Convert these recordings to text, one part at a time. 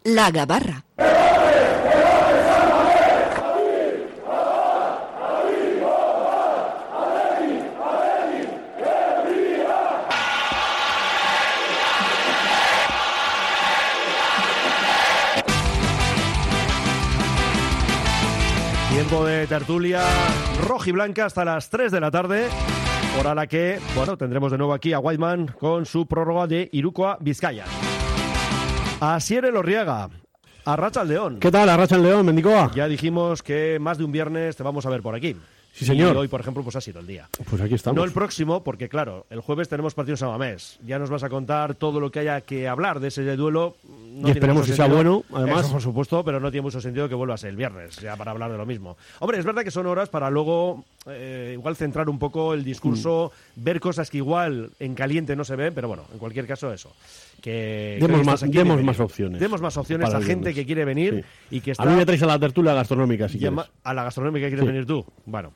La Gabarra. Tiempo de tertulia rojiblanca hasta las 3 de la tarde, hora a la que, bueno, tendremos de nuevo aquí a Whiteman con su prórroga de Irukoa Vizcaya. Asier Elorriaga, Arratsaldeon. ¿Qué tal, Arratsaldeon, Mendicoa? Ya dijimos que más de un viernes te vamos a ver por aquí. Sí, señor. Y hoy, por ejemplo, pues ha sido el día. Pues aquí estamos. No el próximo, porque claro, el jueves tenemos partido en Samamés. Ya nos vas a contar todo lo que haya que hablar de ese duelo. No, y esperemos que sea bueno, además. Eso, por supuesto, pero no tiene mucho sentido que vuelva a ser el viernes, ya para hablar de lo mismo. Hombre, es verdad que son horas para luego igual centrar un poco el discurso, ver cosas que igual en caliente no se ven, pero bueno, en cualquier caso eso. Demos más opciones. Demos más opciones a gente que quiere venir y que está... A mí me traes a la tertulia gastronómica, si quieres. A la gastronómica quieres venir tú. Bueno.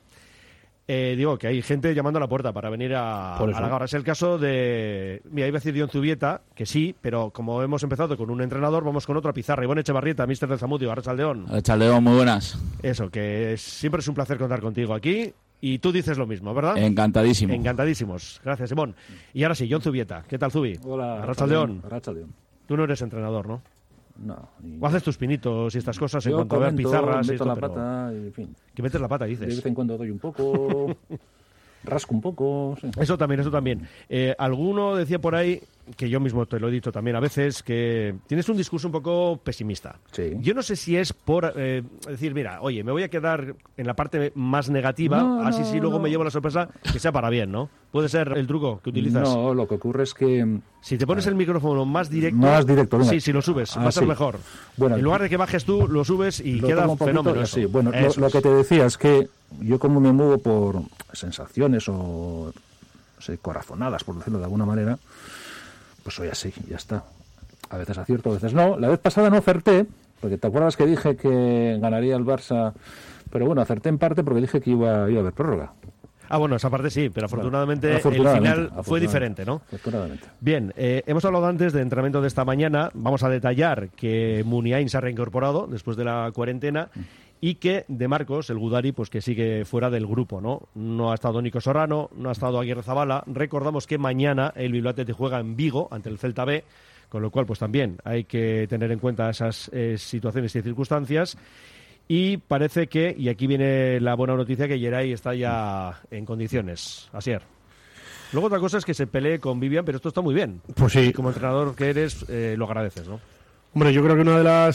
Digo que hay gente llamando a la puerta para venir a la Gabarra. Es el caso de... Mira, iba a decir John Zubieta, que sí, pero como hemos empezado con un entrenador, vamos con otro a Pizarra. Ivonne Echevarrieta, míster del Zamudio, Arratsaldeon. Arratsaldeon, muy buenas. Eso, que siempre es un placer contar contigo aquí. Y tú dices lo mismo, ¿verdad? Encantadísimo. Encantadísimos. Gracias, Simón. Y ahora sí, John Zubieta. ¿Qué tal, Zubi? Hola. Arratsaldeon. Arratsaldeon. Tú no eres entrenador, ¿no? No. O haces tus pinitos y estas cosas en cuanto a ver pizarras y esto, la pata y en fin. Que metes la pata, dices. De vez en cuando doy un poco... Rasco un poco. Sí. Eso también. Alguno decía por ahí, que yo mismo te lo he dicho también a veces, que tienes un discurso un poco pesimista. Sí. Yo no sé si es por decir, mira, oye, me voy a quedar en la parte más negativa, así si luego me llevo la sorpresa, que sea para bien, ¿no? ¿Puede ser el truco que utilizas? No, lo que ocurre es que... Si te pones el micrófono más directo... Venga. Sí, si lo subes, va a ser mejor. Bueno, en lugar de que bajes tú, lo subes y queda fenómeno. Sí, bueno, lo que te decía es que yo como me muevo por sensaciones o corazonadas, por decirlo de alguna manera, pues soy así, ya está. A veces acierto, a veces no. La vez pasada no acerté, porque te acuerdas que dije que ganaría el Barça, pero bueno, acerté en parte porque dije que iba a haber prórroga. Ah, bueno, esa parte sí, pero afortunadamente el final fue diferente, ¿no? Afortunadamente. Bien, hemos hablado antes del entrenamiento de esta mañana. Vamos a detallar que Muniain se ha reincorporado después de la cuarentena y que De Marcos, el Gudari, pues que sigue fuera del grupo, ¿no? No ha estado Nico Sorrano, no ha estado Aguirre Zabala. Recordamos que mañana el Bilbao Athletic juega en Vigo ante el Celta B, con lo cual pues también hay que tener en cuenta esas situaciones y circunstancias. Y parece que, y aquí viene la buena noticia, que Geray está ya en condiciones. Asier. Luego otra cosa es que se pelee con Vivian, pero esto está muy bien. Pues sí. Y como entrenador que eres, lo agradeces, ¿no? Hombre, yo creo que una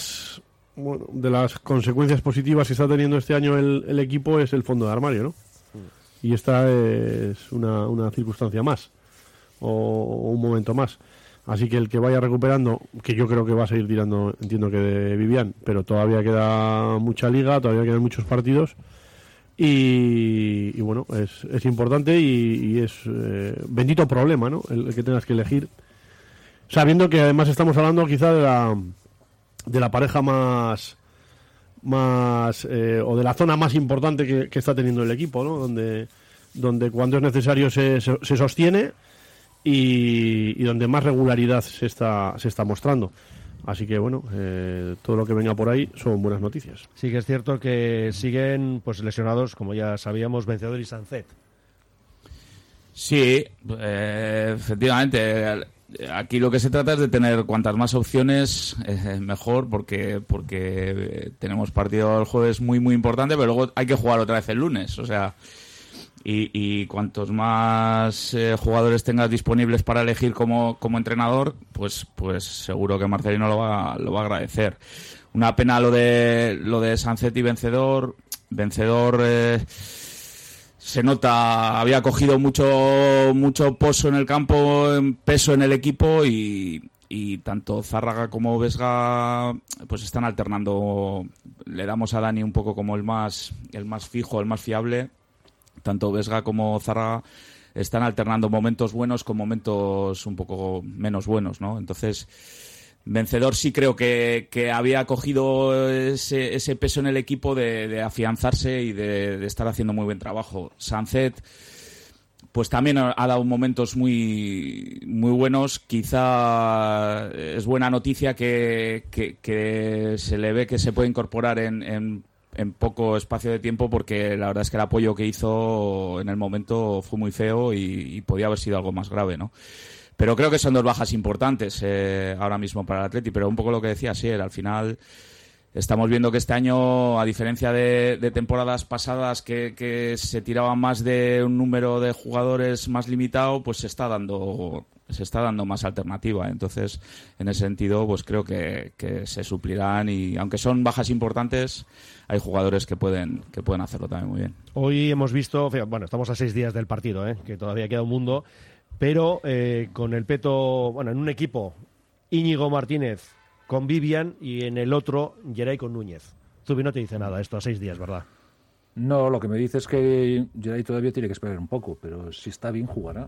de las consecuencias positivas que está teniendo este año el equipo es el fondo de armario, ¿no? Y esta es una circunstancia más, o un momento más. Así que el que vaya recuperando, que yo creo que va a seguir tirando, entiendo que de Vivian, pero todavía queda mucha liga, todavía quedan muchos partidos y bueno, es importante y es bendito problema, ¿no? El que tengas que elegir, sabiendo que además estamos hablando quizá de la pareja más o de la zona más importante que está teniendo el equipo, ¿no? Donde cuando es necesario se sostiene y donde más regularidad se está mostrando. Así que bueno, todo lo que venga por ahí son buenas noticias. Sí que es cierto que siguen pues lesionados, como ya sabíamos, Vencedor y Sancet. Sí, efectivamente. Aquí lo que se trata es de tener cuantas más opciones mejor, porque tenemos partido el jueves muy muy importante, pero luego hay que jugar otra vez el lunes, o sea, y cuantos más jugadores tengas disponibles para elegir como entrenador, pues seguro que Marcelino lo va a agradecer. Una pena lo de Sancet y Vencedor. Se nota, había cogido mucho pozo en el campo, peso en el equipo y tanto Zárraga como Vesga pues están alternando. Le damos a Dani un poco como el más fijo, el más fiable. Tanto Vesga como Zárraga están alternando momentos buenos con momentos un poco menos buenos, ¿no? Entonces, Vencedor sí creo que había cogido ese peso en el equipo de afianzarse y de estar haciendo muy buen trabajo. Sancet, pues también ha dado momentos muy, muy buenos. Quizá es buena noticia que se le ve que se puede incorporar en poco espacio de tiempo, porque la verdad es que el apoyo que hizo en el momento fue muy feo y podía haber sido algo más grave, ¿no? Pero creo que son 2 bajas importantes ahora mismo para el Atleti, pero un poco lo que decía Asier, al final estamos viendo que este año, a diferencia de temporadas pasadas que se tiraban más de un número de jugadores más limitado, pues se está dando más alternativa. Entonces, en ese sentido, pues creo que se suplirán, y aunque son bajas importantes, hay jugadores que pueden hacerlo también muy bien. Hoy hemos visto, bueno, estamos a 6 días del partido, que todavía queda un mundo, pero con el peto, bueno, en un equipo Íñigo Martínez con Vivian y en el otro Geray con Núñez. Zubi, no te dice nada esto a 6 días, ¿verdad? No, lo que me dice es que Geray todavía tiene que esperar un poco, pero si está bien jugará.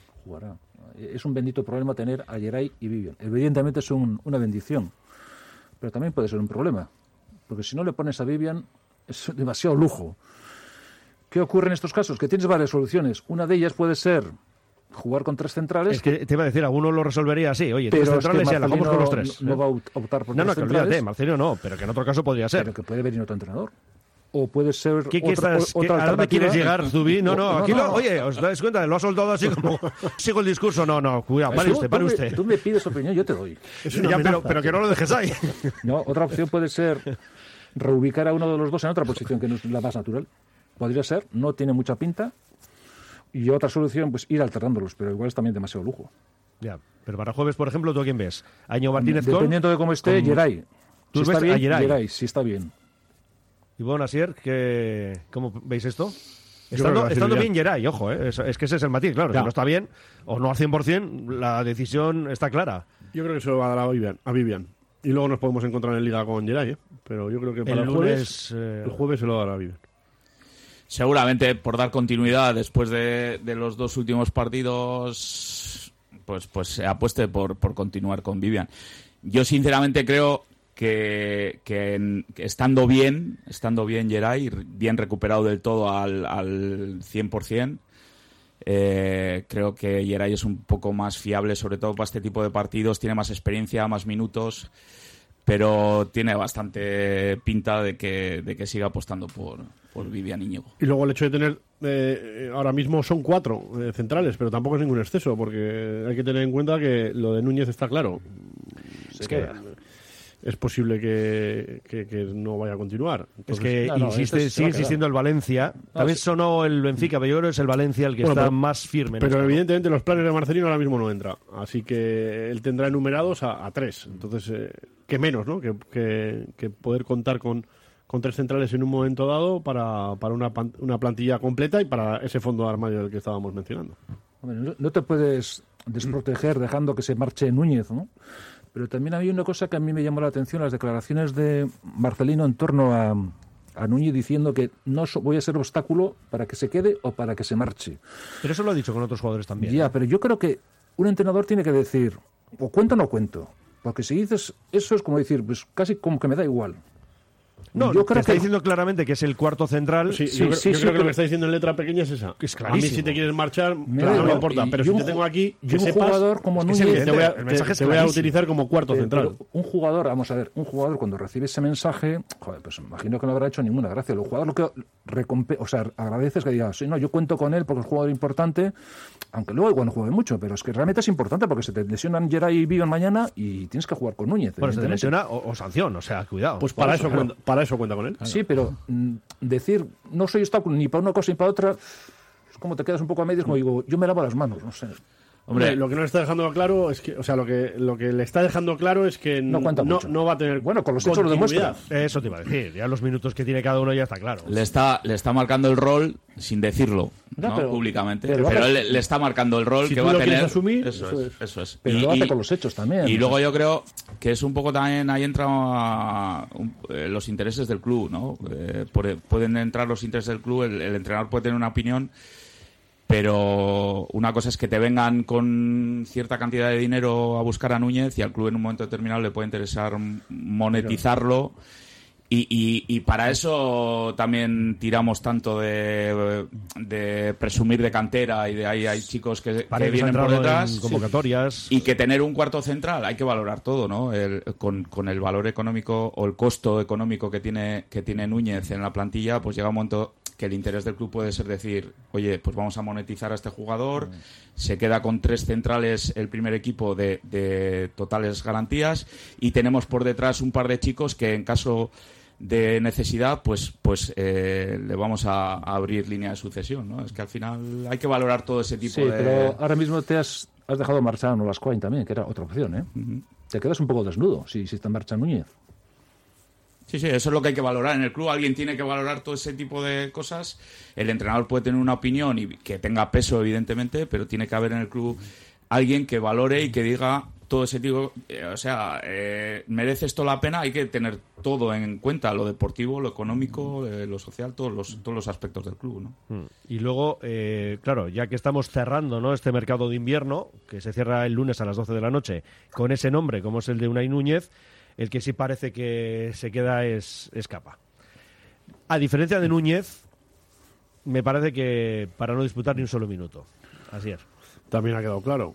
Es un bendito problema tener a Geray y Vivian. Evidentemente es una bendición, pero también puede ser un problema, porque si no le pones a Vivian es demasiado lujo. ¿Qué ocurre en estos casos? Que tienes varias soluciones. Una de ellas puede ser jugar con 3 centrales. Es que te iba a decir, alguno lo resolvería así. Oye, pero 3 centrales, es que ya la jugamos con los 3. No va a optar por 3 que centrales. olvídate, Marcelino no, pero que en otro caso podría ser. Pero que puede venir otro entrenador. O puede ser otra alternativa. ¿A dónde quieres llegar, Zubi? No, aquí no. Oye, ¿os dais cuenta? Lo ha soltado así como... Sigo el discurso. No, cuidado, pare usted. Tú me pides opinión, yo te doy. Pero que no lo dejes ahí. No, otra opción puede ser reubicar a uno de los dos en otra posición que no es la más natural. Podría ser, no tiene mucha pinta. Y otra solución, pues ir alternándolos, pero igual es también demasiado lujo. Ya, pero para jueves, por ejemplo, ¿tú a quién ves? ¿A Íñigo Martínez dependiendo de cómo esté, Geray. ¿Tú si ves está bien, a Geray? Sí está bien. Y bueno, Asier, ¿cómo veis esto? Yo creo que Estando bien Geray, ojo, es que ese es el matiz, claro. Ya. Si no está bien, o no al 100%, la decisión está clara. Yo creo que se lo va a dar a Vivian. Y luego nos podemos encontrar en Liga con Geray, pero yo creo que para El el lunes, jueves se lo dará a Vivian. Seguramente por dar continuidad después de los 2 últimos partidos, pues se apueste por continuar con Vivian. Yo sinceramente creo que estando bien Geray, bien recuperado del todo al 100%, creo que Geray es un poco más fiable, sobre todo para este tipo de partidos, tiene más experiencia, más minutos, pero tiene bastante pinta de que siga apostando por Vivian Íñigo. Y luego el hecho de tener, ahora mismo son 4 centrales, pero tampoco es ningún exceso, porque hay que tener en cuenta que lo de Núñez está claro. Es que es posible que no vaya a continuar. Entonces, es que sigue insistiendo el Valencia. También sonó el Benfica, pero yo creo que es el Valencia el que está más firme. Pero evidentemente los planes de Marcelino ahora mismo no entra. Así que él tendrá enumerados a 3. Entonces, que menos, ¿no? Que poder contar con 3 centrales en un momento dado para una plantilla completa y para ese fondo de armario del que estábamos mencionando. Hombre, no te puedes desproteger dejando que se marche Núñez, ¿no? Pero también hay una cosa que a mí me llamó la atención, las declaraciones de Marcelino en torno a Núñez diciendo que no voy a ser obstáculo para que se quede o para que se marche. Pero eso lo ha dicho con otros jugadores también. Ya, pero yo creo que un entrenador tiene que decir, o cuento o no cuento. Porque si dices eso es como decir, pues casi como que me da igual. No, yo creo que está diciendo claramente que es el cuarto central. Sí, yo creo que lo que está diciendo en letra pequeña es esa. Es a mí si te quieres marchar, no me importa. Pero si te tengo aquí, que un sepas jugador como Núñez, te voy a utilizar como cuarto central. Pero un jugador, vamos a ver, un jugador cuando recibe ese mensaje, joder, pues imagino que no habrá hecho ninguna gracia. El jugador lo que agradece es que diga, sí, no, yo cuento con él porque es un jugador importante, aunque luego igual no juegue mucho, pero es que realmente es importante porque se te lesionan Geray y Vivian mañana y tienes que jugar con Núñez. Bueno, se te lesiona o sanción, o sea, cuidado. Pues para eso cuenta con él. Sí, pero decir no soy obstáculo ni para una cosa ni para otra, es como te quedas un poco a medias, como digo, yo me lavo las manos, no sé. Hombre, lo que no le está dejando claro es que, o sea, lo que le está dejando claro es que no va a tener. Bueno, con los hechos lo demuestra. Eso te iba a decir, ya los minutos que tiene cada uno ya está claro. Le está marcando el rol sin decirlo, ¿no? Públicamente. Pero él le está marcando el rol si que tú va a lo tener. Asumir, eso es. Pero lo hace con los hechos también. Y luego yo creo que es un poco también ahí entra los intereses del club, ¿no? Pueden entrar los intereses del club, el entrenador puede tener una opinión. Pero una cosa es que te vengan con cierta cantidad de dinero a buscar a Núñez y al club en un momento determinado le puede interesar monetizarlo Y para eso también tiramos tanto de presumir de cantera y de ahí hay chicos que vienen por detrás. Convocatorias. Y que tener un cuarto central, hay que valorar todo, ¿no? Con el valor económico o el costo económico que tiene Núñez en la plantilla, pues llega un momento que el interés del club puede ser decir, oye, pues vamos a monetizar a este jugador, se queda con 3 centrales el primer equipo de totales garantías y tenemos por detrás un par de chicos que en caso de necesidad, pues le vamos a abrir línea de sucesión, ¿no? Es que al final hay que valorar todo ese tipo de... Sí, pero ahora mismo te has dejado marchar a Nolascoain también, que era otra opción, ¿eh? Uh-huh. Te quedas un poco desnudo si está en marcha Núñez. Sí, eso es lo que hay que valorar. En el club alguien tiene que valorar todo ese tipo de cosas. El entrenador puede tener una opinión y que tenga peso, evidentemente, pero tiene que haber en el club alguien que valore y que diga todo ese tipo... merece esto la pena, hay que tener todo en cuenta, lo deportivo, lo económico, lo social, todos los aspectos del club, ¿no? Y luego, claro, ya que estamos cerrando, ¿no?, este mercado de invierno, que se cierra el lunes a las 12 de la noche, con ese nombre, como es el de Unai Núñez, el que sí parece que se queda es Capa. A diferencia de Núñez, me parece que para no disputar ni un solo minuto. Así es. También ha quedado claro.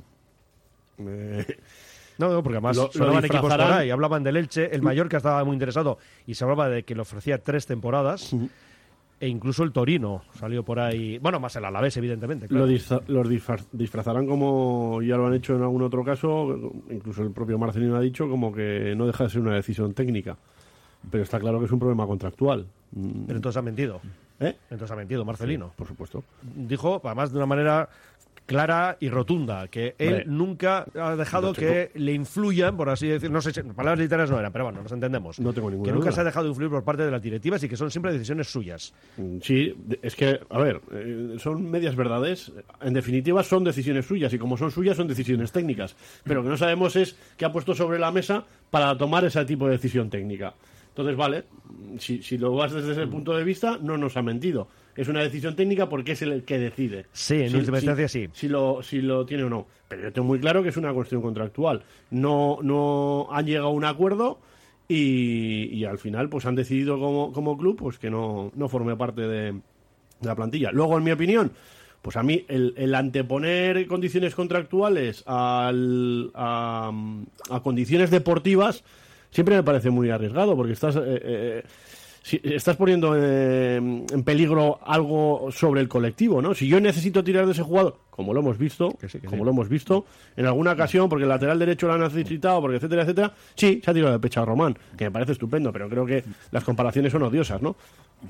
No, porque además sonaban equipos por ahí, hablaban del Elche, el Mallorca estaba muy interesado y se hablaba de que le ofrecía 3 temporadas. E incluso el Torino salió por ahí, bueno, más el Alavés, evidentemente, claro. Los disfrazarán como ya lo han hecho en algún otro caso, incluso el propio Marcelino ha dicho, como que no deja de ser una decisión técnica, pero está claro que es un problema contractual. Pero entonces ha mentido. Entonces ha mentido Marcelino. Sí, por supuesto. Dijo, además de una manera clara y rotunda, que él nunca ha dejado que le influyan, por así decir, no sé, palabras literarias no eran, pero bueno, nos entendemos. No tengo ninguna que nunca duda. se ha dejado influir por parte de las directivas y que son siempre decisiones suyas. Sí, es que, a ver, son medias verdades. En definitiva, son decisiones suyas y como son suyas, son decisiones técnicas. Pero lo que no sabemos es qué ha puesto sobre la mesa para tomar ese tipo de decisión técnica. Entonces, vale, si lo vas desde ese punto de vista, no nos ha mentido. Es una decisión técnica porque es el que decide. Sí, en última instancia sí. Si lo tiene o no. Pero yo tengo muy claro que es una cuestión contractual. No han llegado a un acuerdo y al final pues han decidido como club pues que no forme parte de la plantilla. Luego, en mi opinión, pues a mí el anteponer condiciones contractuales a condiciones deportivas siempre me parece muy arriesgado porque estás poniendo en peligro algo sobre el colectivo, ¿no? Si yo necesito tirar de ese jugador, como lo hemos visto, lo hemos visto, en alguna ocasión, porque el lateral derecho lo ha necesitado, porque etcétera, sí, se ha tirado de pecho a Román, que me parece estupendo, pero creo que las comparaciones son odiosas, ¿no?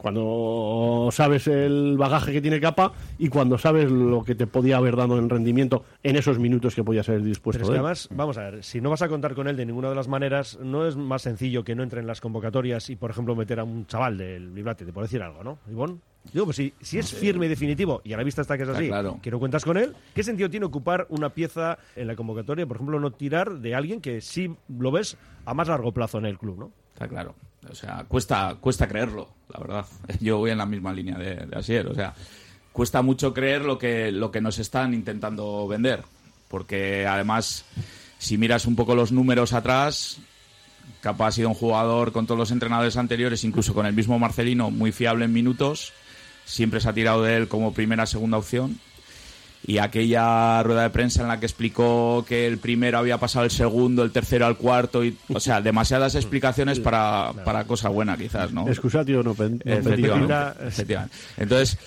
Cuando sabes el bagaje que tiene Capa y cuando sabes lo que te podía haber dado en rendimiento en esos minutos que podía ser dispuesto. Pero es que además, vamos a ver, si no vas a contar con él de ninguna de las maneras, no es más sencillo que no entre en las convocatorias y, por ejemplo, meter a un chaval del Bilbate, te puedo decir algo, ¿no, Ivonne? Digo, pues si es firme y definitivo, y a la vista está que es así, claro, que no cuentas con él, ¿qué sentido tiene ocupar una pieza en la convocatoria? Por ejemplo, no tirar de alguien que sí lo ves a más largo plazo en el club, ¿no? Está claro. O sea, cuesta creerlo, la verdad. Yo voy en la misma línea de Asier. O sea, cuesta mucho creer lo que nos están intentando vender. Porque además, si miras un poco los números atrás, Capa ha sido un jugador con todos los entrenadores anteriores, incluso con el mismo Marcelino, muy fiable en minutos. Siempre se ha tirado de él como primera, segunda opción. Y aquella rueda de prensa en la que explicó que el primero había pasado al segundo, el tercero al cuarto, o sea, demasiadas explicaciones para cosa buena, quizás, ¿no? Excusatio no efectivamente. Entonces,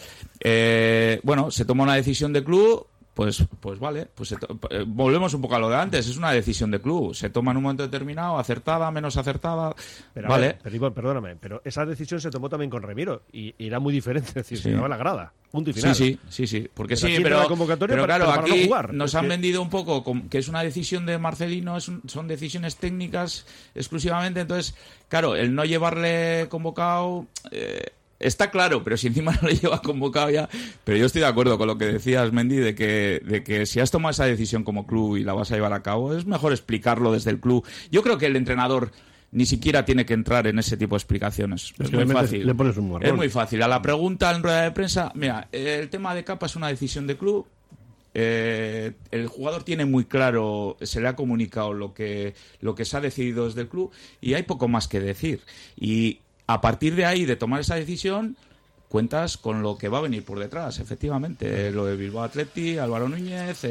bueno, se toma una decisión de club, pues vale, pues volvemos un poco a lo de antes, es una decisión de club, se toma en un momento determinado, acertada, menos acertada, pero, vale. Ver, pero Iván, perdóname, pero esa decisión se tomó también con Remiro y era muy diferente, es decir, se llevaba la grada, punto y final. Sí, porque pero claro, aquí nos han vendido un poco que es una decisión de Marcelino, son decisiones técnicas exclusivamente, entonces, claro, el no llevarle convocado... está claro, pero si encima no le lleva convocado ya... Pero yo estoy de acuerdo con lo que decías, Mendy, de que si has tomado esa decisión como club y la vas a llevar a cabo, es mejor explicarlo desde el club. Yo creo que el entrenador ni siquiera tiene que entrar en ese tipo de explicaciones. Es muy fácil. Le pones un marrón. Es muy fácil. A la pregunta en rueda de prensa, mira, el tema de Capa es una decisión de club. El jugador tiene muy claro, se le ha comunicado lo que se ha decidido desde el club y hay poco más que decir. Y a partir de ahí, de tomar esa decisión, cuentas con lo que va a venir por detrás, efectivamente. Lo de Bilbao Athletic, Álvaro Núñez,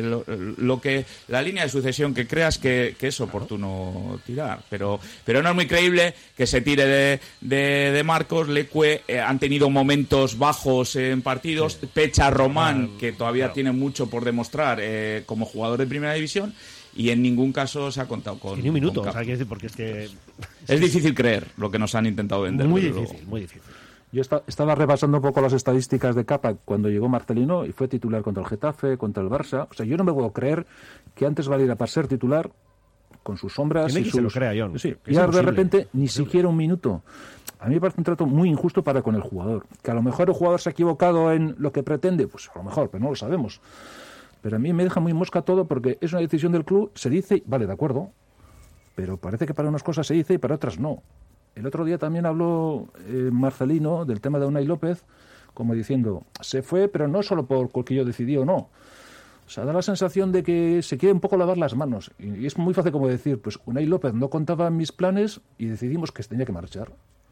la línea de sucesión que creas que es oportuno tirar. Pero no es muy creíble que se tire de Marcos, Lecue, han tenido momentos bajos en partidos, Pecha, Román, que todavía tiene mucho por demostrar como jugador de primera división, y en ningún caso se ha contado con... Ni un minuto, o sea, decir, porque es que... Es difícil creer lo que nos han intentado vender. Muy difícil, muy difícil. Yo estaba repasando un poco las estadísticas de Capa cuando llegó Marcelino y fue titular contra el Getafe, contra el Barça. O sea, yo no me puedo creer que antes valiera para ser titular con sus sombras y sus... se lo crea, John. Sí, y ahora de repente ni siquiera un minuto. A mí me parece un trato muy injusto para con el jugador. Que a lo mejor el jugador se ha equivocado en lo que pretende, pues a lo mejor, pero no lo sabemos. Pero a mí me deja muy mosca todo porque es una decisión del club, se dice, vale, de acuerdo, pero parece que para unas cosas se dice y para otras no. El otro día también habló Marcelino del tema de Unai López, como diciendo, se fue, pero no solo porque yo decidí o no. O sea, da la sensación de que se quiere un poco lavar las manos. Y es muy fácil como decir, pues Unai López no contaba en mis planes y decidimos que tenía que marchar.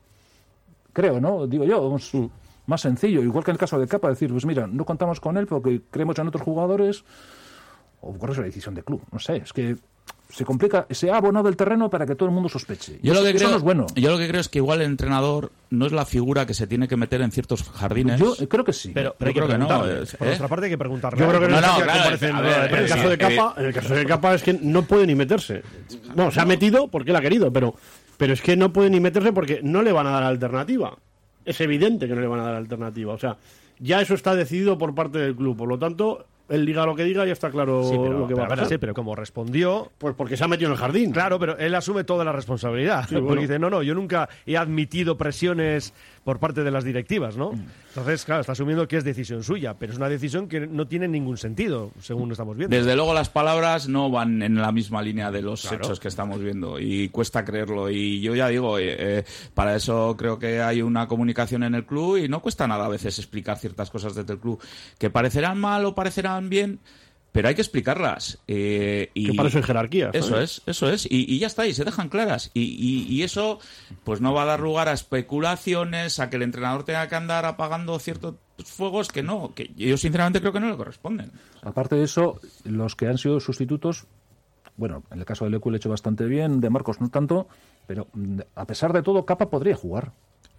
Creo, ¿no? Digo yo, más sencillo. Igual que en el caso de Capa, decir, pues mira, no contamos con él porque creemos en otros jugadores, o por eso la decisión de club. No sé, es que se complica, se ha abonado el terreno para que todo el mundo sospeche. Yo lo que creo, no es bueno. Yo lo que creo es que igual el entrenador no es la figura que se tiene que meter en ciertos jardines. Yo creo que sí. Pero hay que preguntarle. Por nuestra parte hay que preguntarle. Yo creo que en el caso de Capa es que no puede ni meterse. Bueno, se ha metido porque él ha querido, pero es que no puede ni meterse porque no le van a dar alternativa. Es evidente que no le van a dar alternativa. O sea, ya eso está decidido por parte del club. Por lo tanto, él diga lo que diga, ya está claro lo que va a pasar. Sí, pero como respondió... Pues porque se ha metido en el jardín. Claro, pero él asume toda la responsabilidad. Sí, porque bueno. dice, no, yo nunca he admitido presiones por parte de las directivas, ¿no? Entonces, claro, está asumiendo que es decisión suya, pero es una decisión que no tiene ningún sentido, según estamos viendo. Desde luego las palabras no van en la misma línea de los hechos que estamos viendo y cuesta creerlo. Y yo ya digo, para eso creo que hay una comunicación en el club y no cuesta nada a veces explicar ciertas cosas desde el club que parecerán mal o parecerán bien, pero hay que explicarlas. Que para eso hay jerarquía. Eso es. Y ya está, y se dejan claras. Y eso pues no va a dar lugar a especulaciones, a que el entrenador tenga que andar apagando ciertos fuegos que yo sinceramente creo que no le corresponden. Aparte de eso, los que han sido sustitutos, bueno, en el caso de Lecue lo he hecho bastante bien, de Marcos no tanto, pero a pesar de todo, Capa podría jugar.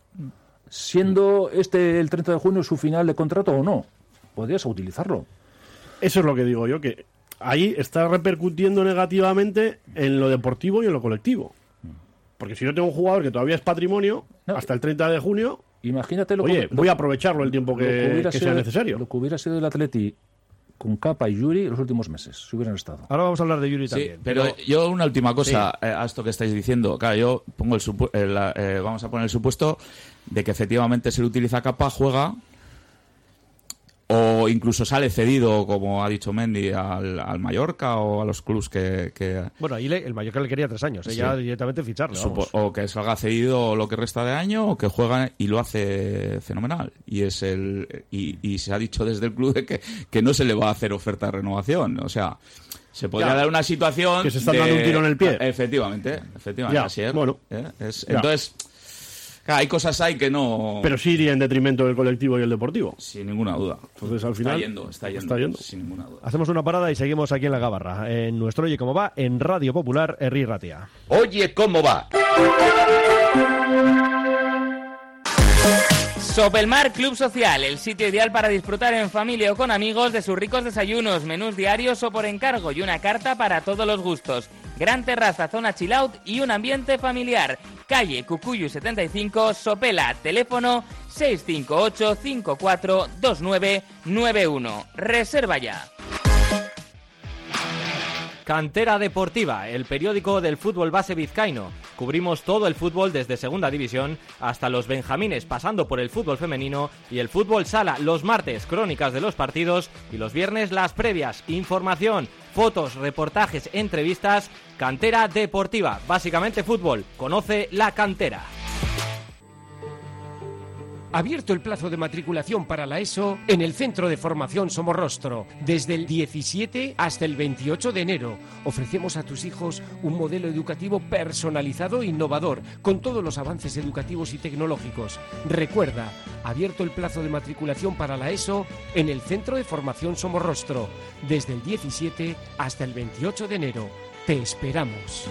Siendo el 30 de junio su final de contrato o no, podrías utilizarlo. Eso es lo que digo yo, que ahí está repercutiendo negativamente en lo deportivo y en lo colectivo. Porque si yo tengo un jugador que todavía es patrimonio, hasta el 30 de junio, imagínate voy a aprovecharlo el tiempo que sea necesario. Lo que hubiera sido el Atleti con Capa y Yuri los últimos meses, si hubieran estado. Ahora vamos a hablar de Yuri también. Pero yo una última cosa a esto que estáis diciendo. Claro, yo pongo vamos a poner el supuesto de que efectivamente se le utiliza Capa, juega... O incluso sale cedido, como ha dicho Mendy, al Mallorca o a los clubs que... Bueno, ahí el Mallorca le quería 3 años, ya directamente ficharle. O que salga cedido lo que resta de año, o que juega y lo hace fenomenal. Y y se ha dicho desde el club de que no se le va a hacer oferta de renovación. O sea, se podría dar una situación... Que se está dando un tiro en el pie. Efectivamente, así es. Bueno. Entonces... Hay cosas que no... Pero sí iría en detrimento del colectivo y el deportivo. Sin ninguna duda. Entonces, al final... Está yendo. Sin ninguna duda. Hacemos una parada y seguimos aquí en La Gabarra, en nuestro Oye Cómo Va, en Radio Popular, Herri Ratia. Oye Cómo Va. Sopelmar Club Social, el sitio ideal para disfrutar en familia o con amigos de sus ricos desayunos, menús diarios o por encargo y una carta para todos los gustos. Gran terraza, zona chill out y un ambiente familiar. Calle Cucuyu 75, Sopela, teléfono 658 54 2991. Reserva ya. Cantera Deportiva, el periódico del fútbol base vizcaíno. Cubrimos todo el fútbol desde segunda división hasta los benjamines, pasando por el fútbol femenino y el fútbol sala. Los martes, crónicas de los partidos y los viernes, las previas. Información, fotos, reportajes, entrevistas. Cantera Deportiva, básicamente fútbol. Conoce la cantera. Abierto el plazo de matriculación para la ESO en el Centro de Formación Somorrostro. Desde el 17 hasta el 28 de enero. Ofrecemos a tus hijos un modelo educativo personalizado e innovador, con todos los avances educativos y tecnológicos. Recuerda, abierto el plazo de matriculación para la ESO en el Centro de Formación Somorrostro. Desde el 17 hasta el 28 de enero. Te esperamos.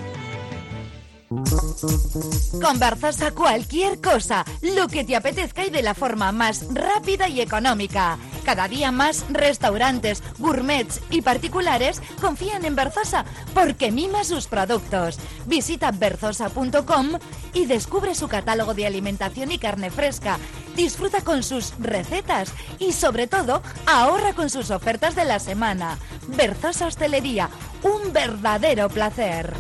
Con Berzosa cualquier cosa, lo que te apetezca y de la forma más rápida y económica. Cada día más restaurantes, gourmets y particulares confían en Berzosa porque mima sus productos. Visita berzosa.com y descubre su catálogo de alimentación y carne fresca. Disfruta con sus recetas y sobre todo ahorra con sus ofertas de la semana. Berzosa Hostelería, un verdadero placer.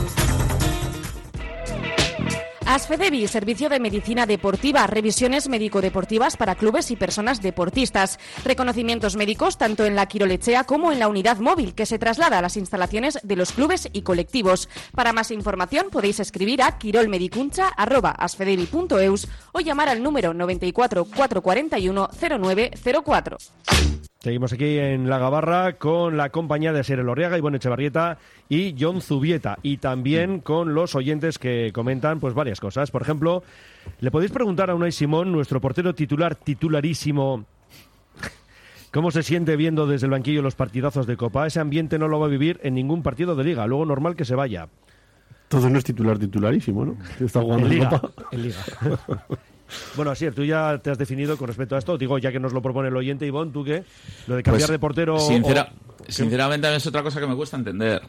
Asfedevi, servicio de medicina deportiva, revisiones médico-deportivas para clubes y personas deportistas, reconocimientos médicos tanto en la Quirolechea como en la unidad móvil que se traslada a las instalaciones de los clubes y colectivos. Para más información podéis escribir a quirolmedicuncha@asfedevi.eus o llamar al número 94 441 0904. Seguimos aquí en La Gabarra con la compañía de Asier Elorriaga, Ivonne Echevarrieta y Jon Zubieta, y también con los oyentes que comentan pues varias cosas. Por ejemplo, le podéis preguntar a Unai Simón, nuestro portero titularísimo, cómo se siente viendo desde el banquillo los partidazos de Copa. Ese ambiente no lo va a vivir en ningún partido de Liga, luego normal que se vaya. Entonces no es titularísimo, ¿no? Está jugando en Liga. Copa. En Liga. Bueno, Asier, tú ya te has definido con respecto a esto. Digo, ya que nos lo propone el oyente, Ivonne, ¿tú qué? Lo de cambiar Pues, de portero... Sinceramente, a mí es otra cosa que me cuesta entender.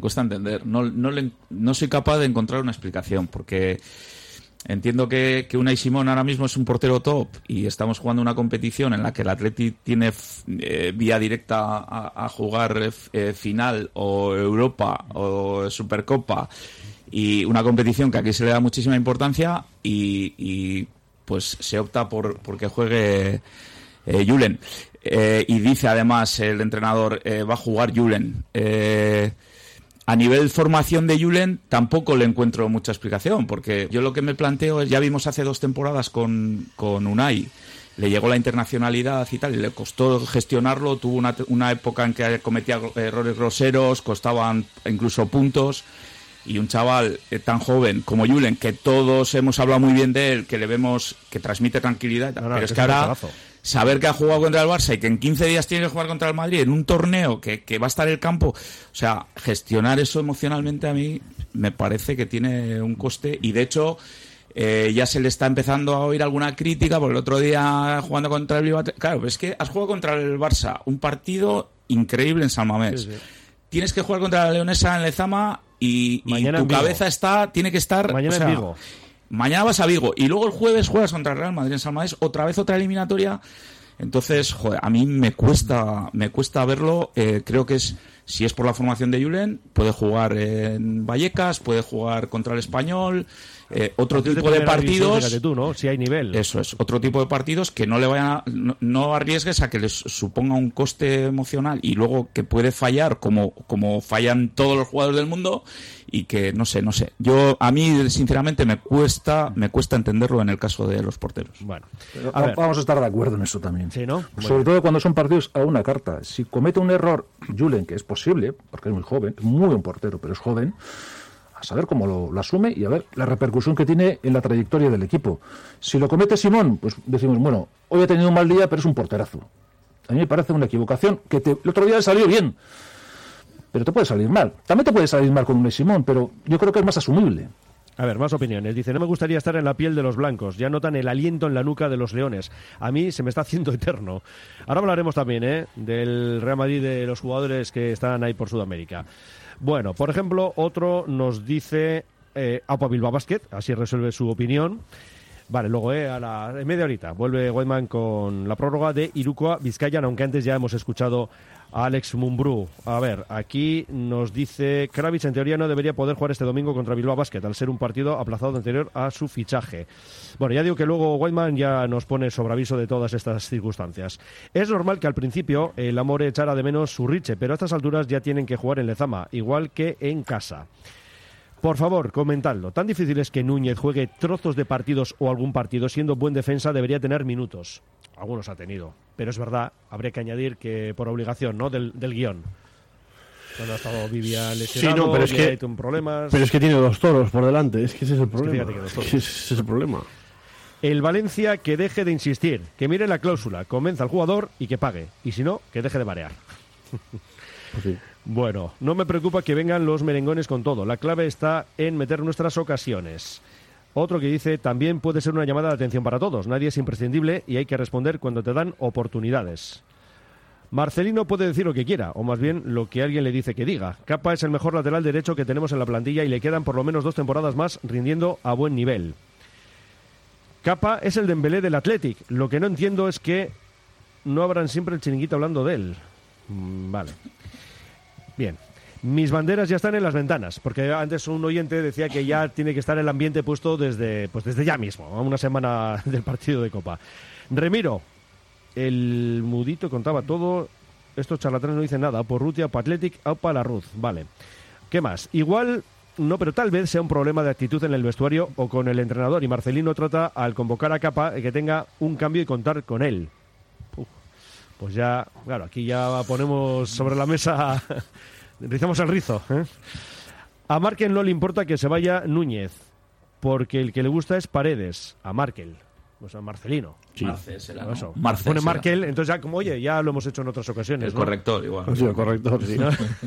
No soy capaz de encontrar una explicación, porque entiendo que Unai Simón ahora mismo es un portero top y estamos jugando una competición en la que el Atleti tiene vía directa a jugar final o Europa o Supercopa, y una competición que aquí se le da muchísima importancia y pues se opta por que juegue Julen. Y dice además el entrenador, va a jugar Julen. A nivel formación de Julen tampoco le encuentro mucha explicación, porque yo lo que me planteo es, ya vimos hace 2 temporadas con Unai, le llegó la internacionalidad y tal, y le costó gestionarlo, tuvo una época en que cometía errores groseros, costaban incluso puntos. Y un chaval tan joven como Julen, que todos hemos hablado muy bien de él, que le vemos que transmite tranquilidad, pero es que ahora saber que ha jugado contra el Barça y que en 15 días tiene que jugar contra el Madrid en un torneo que va a estar en el campo, o sea, gestionar eso emocionalmente a mí me parece que tiene un coste, y de hecho ya se le está empezando a oír alguna crítica, porque el otro día jugando contra el Bilbao, claro, es que has jugado contra el Barça un partido increíble en San Mamés, sí. Tienes que jugar contra la Leonesa en Lezama y tu cabeza tiene que estar... Mañana en Vigo. Mañana vas a Vigo y luego el jueves juegas contra el Real Madrid en San Mamés, otra vez otra eliminatoria. Entonces, joder, a mí me cuesta verlo. Creo que si es por la formación de Julen, puede jugar en Vallecas, puede jugar contra el Español, otro tipo de partidos. Fíjate tú, ¿no? Si hay nivel. Eso es, otro tipo de partidos que no le vayan no arriesgues a que les suponga un coste emocional y luego que puede fallar como fallan todos los jugadores del mundo, y que no sé. A mí sinceramente me cuesta entenderlo en el caso de los porteros. Bueno, vamos a estar de acuerdo en eso también. Sí, ¿no? Sobre todo cuando son partidos a una carta. Si comete un error Julen, que es posible, porque es muy joven, es muy buen portero, pero es joven, a saber cómo lo asume y a ver la repercusión que tiene en la trayectoria del equipo. Si lo comete Simón, pues decimos, bueno, hoy ha tenido un mal día, pero es un porterazo. A mí me parece una equivocación, que el otro día le salió bien, pero te puede salir mal. También te puede salir mal con un Simón, pero yo creo que es más asumible. A ver, más opiniones. Dice, no me gustaría estar en la piel de los blancos. Ya notan el aliento en la nuca de los leones. A mí se me está haciendo eterno. Ahora hablaremos también del Real Madrid, de los jugadores que están ahí por Sudamérica. Bueno, por ejemplo, otro nos dice Aupa Bilbao Basket, así resuelve su opinión. Vale, luego en media horita vuelve Weidman con la prórroga de Irukoa Vizcayan, aunque antes ya hemos escuchado a Alex Mumbrú. A ver, aquí nos dice Kravitz, en teoría no debería poder jugar este domingo contra Bilbao Basket, al ser un partido aplazado anterior a su fichaje. Bueno, ya digo que luego Weidman ya nos pone sobre aviso de todas estas circunstancias. Es normal que al principio el Amore echara de menos su Riche, pero a estas alturas ya tienen que jugar en Lezama, igual que en casa. Por favor, comentadlo. Tan difícil es que Núñez juegue trozos de partidos o algún partido. Siendo buen defensa debería tener minutos. Algunos ha tenido. Pero es verdad, habría que añadir que por obligación, ¿no? Del guión. Cuando ha estado Vivian lesionado, sí, no, pero es que tuvo problemas. Pero es que tiene 2 toros por delante. Es que ese es el problema. Fíjate que 2 toros. Ese es el problema. El Valencia que deje de insistir, que mire la cláusula, convenza al jugador y que pague. Y si no, que deje de marear. Pues sí. Bueno, no me preocupa que vengan los merengones con todo. La clave está en meter nuestras ocasiones. Otro que dice, también puede ser una llamada de atención para todos. Nadie es imprescindible y hay que responder cuando te dan oportunidades. Marcelino puede decir lo que quiera, o más bien lo que alguien le dice que diga. Capa es el mejor lateral derecho que tenemos en la plantilla y le quedan por lo menos 2 temporadas más rindiendo a buen nivel. Capa es el Dembélé del Athletic. Lo que no entiendo es que no abran siempre el chiringuito hablando de él. Vale. Bien. Mis banderas ya están en las ventanas, porque antes un oyente decía que ya tiene que estar el ambiente puesto desde ya mismo, a una semana del partido de Copa. Remiro, el mudito contaba todo. Estos charlatanes no dicen nada. Por Rutia, por Athletic, para la Ruz. Vale. ¿Qué más? Igual, no, pero tal vez sea un problema de actitud en el vestuario o con el entrenador. Y Marcelino trata, al convocar a Capa, que tenga un cambio y contar con él. Pues ya, claro, aquí ya ponemos sobre la mesa, rizamos el rizo. A Markel no le importa que se vaya Núñez, porque el que le gusta es Paredes. A Markel. Pues a Marcelino. Sí. Marcel será, ¿no? Eso. Marcel Pone será. Markel, entonces ya como, oye, ya lo hemos hecho en otras ocasiones. El ¿no? corrector, igual. Ha sido corrector, sí.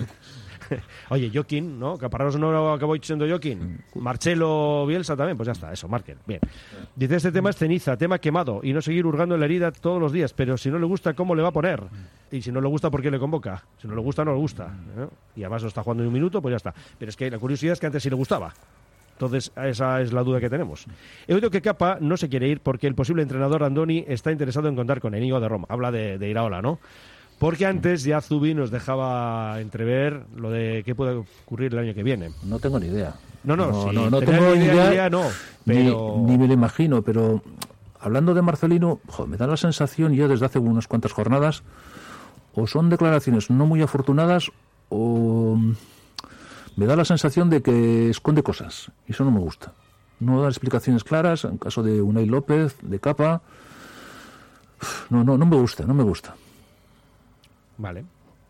Oye, Joaquín, ¿no? Caparrós no acabó siendo Joaquín. Marcelo Bielsa también, pues ya está, eso, Markel. Bien. Dice, este tema es ceniza, tema quemado, y no seguir hurgando en la herida todos los días, pero si no le gusta, ¿cómo le va a poner? Y si no le gusta, ¿por qué le convoca? Si no le gusta, no le gusta. ¿no? Y además no está jugando en un minuto, pues ya está. Pero es que la curiosidad es que antes sí le gustaba. Entonces, esa es la duda que tenemos. He oído que Capa no se quiere ir porque el posible entrenador Andoni está interesado en contar con Íñigo de Roma. Habla de Iraola, ¿no? Porque antes ya Zubi nos dejaba entrever lo de qué puede ocurrir el año que viene. No tengo ni idea. No tengo ni idea, no, pero... ni me lo imagino, pero hablando de Marcelino, me da la sensación ya desde hace unas cuantas jornadas, o son declaraciones no muy afortunadas, o me da la sensación de que esconde cosas, y eso no me gusta. No da explicaciones claras, en caso de Unai López, de Capa, no me gusta. Vale.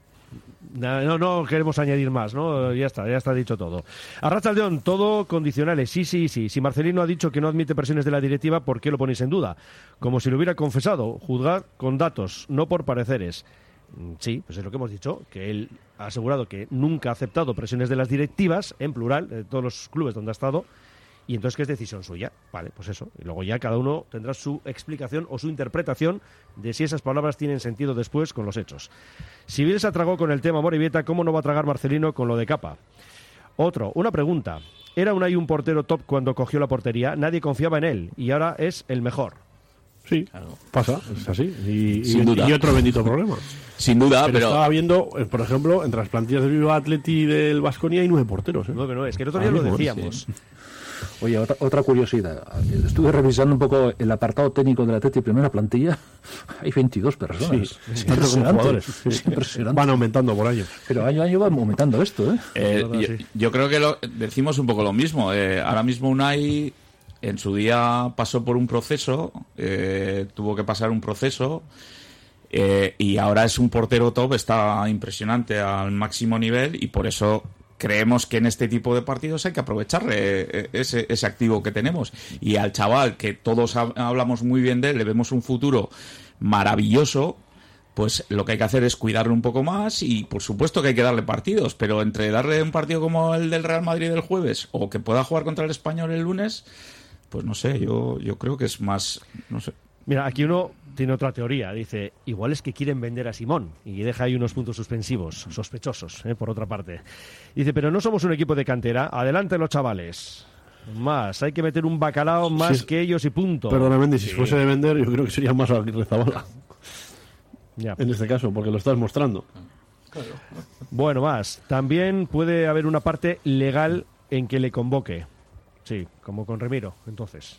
No queremos añadir más, ¿no? Ya está dicho todo. Arrachaldeón, todo condicionales. Sí. Si Marcelino ha dicho que no admite presiones de la directiva, ¿por qué lo ponéis en duda? Como si lo hubiera confesado. Juzgad con datos, no por pareceres. Sí, pues es lo que hemos dicho, que él ha asegurado que nunca ha aceptado presiones de las directivas, en plural, de todos los clubes donde ha estado, y entonces que es decisión suya. Vale, pues eso. Y luego ya cada uno tendrá su explicación o su interpretación de si esas palabras tienen sentido después con los hechos. Si Bielsa tragó con el tema Morevieta, ¿cómo no va a tragar Marcelino con lo de Capa? Una pregunta. ¿Era un portero top cuando cogió la portería? Nadie confiaba en él y ahora es el mejor. Sí, pasa, es así. Sin duda. Y otro bendito problema. Sin duda, pero... Estaba viendo, por ejemplo, entre las plantillas del Bilbao Athletic y del Baskonia hay 9 porteros. 9, es que el otro día lo decíamos. Sí. Oye, otra curiosidad. Estuve revisando un poco el apartado técnico de la Athletic primera plantilla. Hay 22 personas. Sí, jugadores. Sí. Es impresionante. Van aumentando por año. Pero año a año van aumentando esto, yo creo que decimos un poco lo mismo. Ahora mismo Unai en su día pasó por un proceso, tuvo que pasar un proceso, y ahora es un portero top, está impresionante al máximo nivel, y por eso creemos que en este tipo de partidos hay que aprovechar ese activo que tenemos. Y al chaval, que todos hablamos muy bien de él, le vemos un futuro maravilloso, pues lo que hay que hacer es cuidarlo un poco más, y por supuesto que hay que darle partidos, pero entre darle un partido como el del Real Madrid el jueves o que pueda jugar contra el Español el lunes, pues no sé, yo creo que es más, no sé. Mira, aquí uno tiene otra teoría. Dice, igual es que quieren vender a Simón, y deja ahí unos puntos suspensivos, sospechosos, por otra parte. Dice, pero no somos un equipo de cantera, adelante los chavales. Más, hay que meter un bacalao más que ellos y punto. Perdóname, si fuese de vender, yo creo que sería más Aguirre Zabala. Ya. En este caso, porque lo estás mostrando. Claro. Bueno, más, también puede haber una parte legal en que le convoque. Sí, como con Remiro, entonces.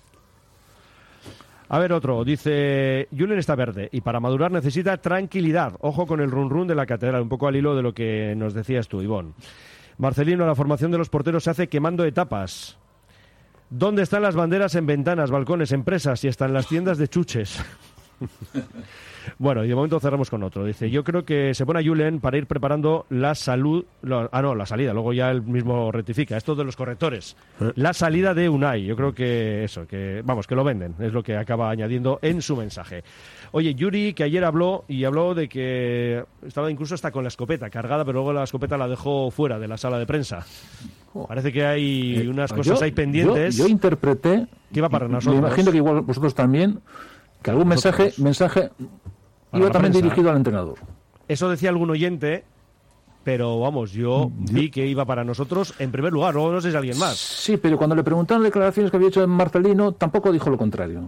A ver, otro. Dice, Julen está verde y para madurar necesita tranquilidad. Ojo con el run-run de la catedral, un poco al hilo de lo que nos decías tú, Ivón. Marcelino, la formación de los porteros se hace quemando etapas. ¿Dónde están las banderas en ventanas, balcones, empresas y hasta en las tiendas de chuches? Bueno, y de momento cerramos con otro. Dice, yo creo que se pone a Julen para ir preparando la la salida. Luego ya él mismo rectifica. Esto de los correctores. La salida de Unai. Yo creo que eso, que lo venden. Es lo que acaba añadiendo en su mensaje. Oye, Yuri, que ayer habló de que estaba incluso hasta con la escopeta cargada, pero luego la escopeta la dejó fuera de la sala de prensa. Parece que hay unas cosas ahí pendientes. Yo interpreté, que iba para nosotros. Me imagino que igual vosotros también, que algún mensaje iba también dirigido al entrenador. Eso decía algún oyente, pero vamos, yo vi que iba para nosotros en primer lugar, luego no sé si alguien más. Sí, pero cuando le preguntaron las declaraciones que había hecho Marcelino, tampoco dijo lo contrario.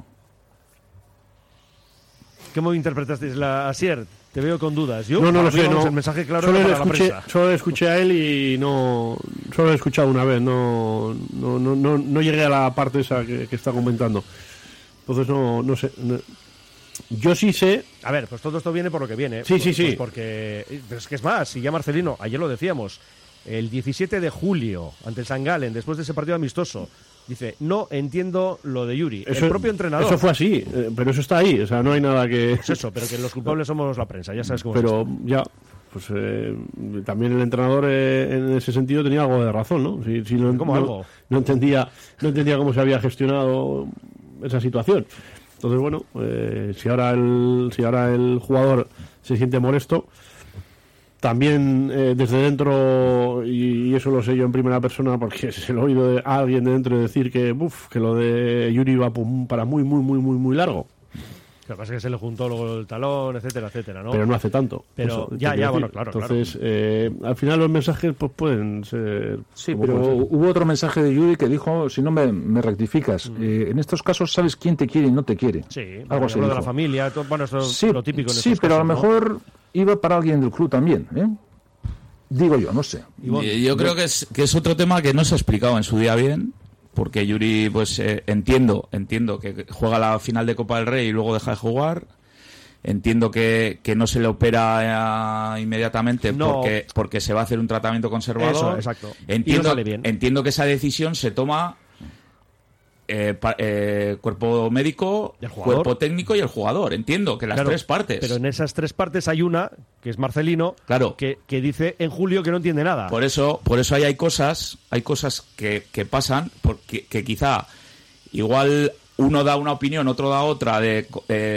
¿Cómo interpretasteis la Asier? Te veo con dudas. Yo no lo sé, no. El mensaje claro era para la prensa. Solo le escuché a él y no... Solo lo he escuchado una vez, no llegué a la parte esa que está comentando. Entonces no sé... Yo sí sé... A ver, pues todo esto viene por lo que viene. Sí. Pues porque... Es que es más, si ya Marcelino, ayer lo decíamos, el 17 de julio, ante el St. Gallen, después de ese partido amistoso, dice, no entiendo lo de Yuri. El propio entrenador... Eso fue así, pero eso está ahí, o sea, no hay nada que... Es eso, pero que los culpables somos la prensa, ya sabes cómo pero es esto. Ya, pues también el entrenador en ese sentido tenía algo de razón, ¿no? Si algo? No entendía cómo se había gestionado esa situación. Entonces, bueno, si ahora el jugador se siente molesto, también desde dentro, y eso lo sé yo en primera persona porque se lo he oído a alguien de dentro decir que lo de Yuri va para muy, muy, muy, muy, muy largo. Lo que pasa es que se le juntó luego el talón, etcétera, etcétera, ¿no? Pero no hace tanto. Pero bueno, claro. Entonces, al final los mensajes pues pueden ser... Sí, pero hubo otro mensaje de Yuri que dijo, si no me rectificas, en estos casos sabes quién te quiere y no te quiere. Sí, algo así de la familia, bueno, eso es lo típico en estos Sí, pero casos, a lo mejor iba para alguien del club también, ¿eh? Digo yo, no sé. Yo creo que es otro tema que no se ha explicado en su día bien. Porque Yuri, pues entiendo que juega la final de Copa del Rey y luego deja de jugar. Entiendo que no se le opera inmediatamente porque se va a hacer un tratamiento conservador. Eso, exacto. Entiendo que esa decisión se toma cuerpo médico, cuerpo técnico y el jugador. Entiendo que las tres partes. Pero en esas tres partes hay una, que es Marcelino, que dice en julio que no entiende nada. Por eso ahí hay cosas que pasan, porque que quizá igual uno da una opinión, otro da otra de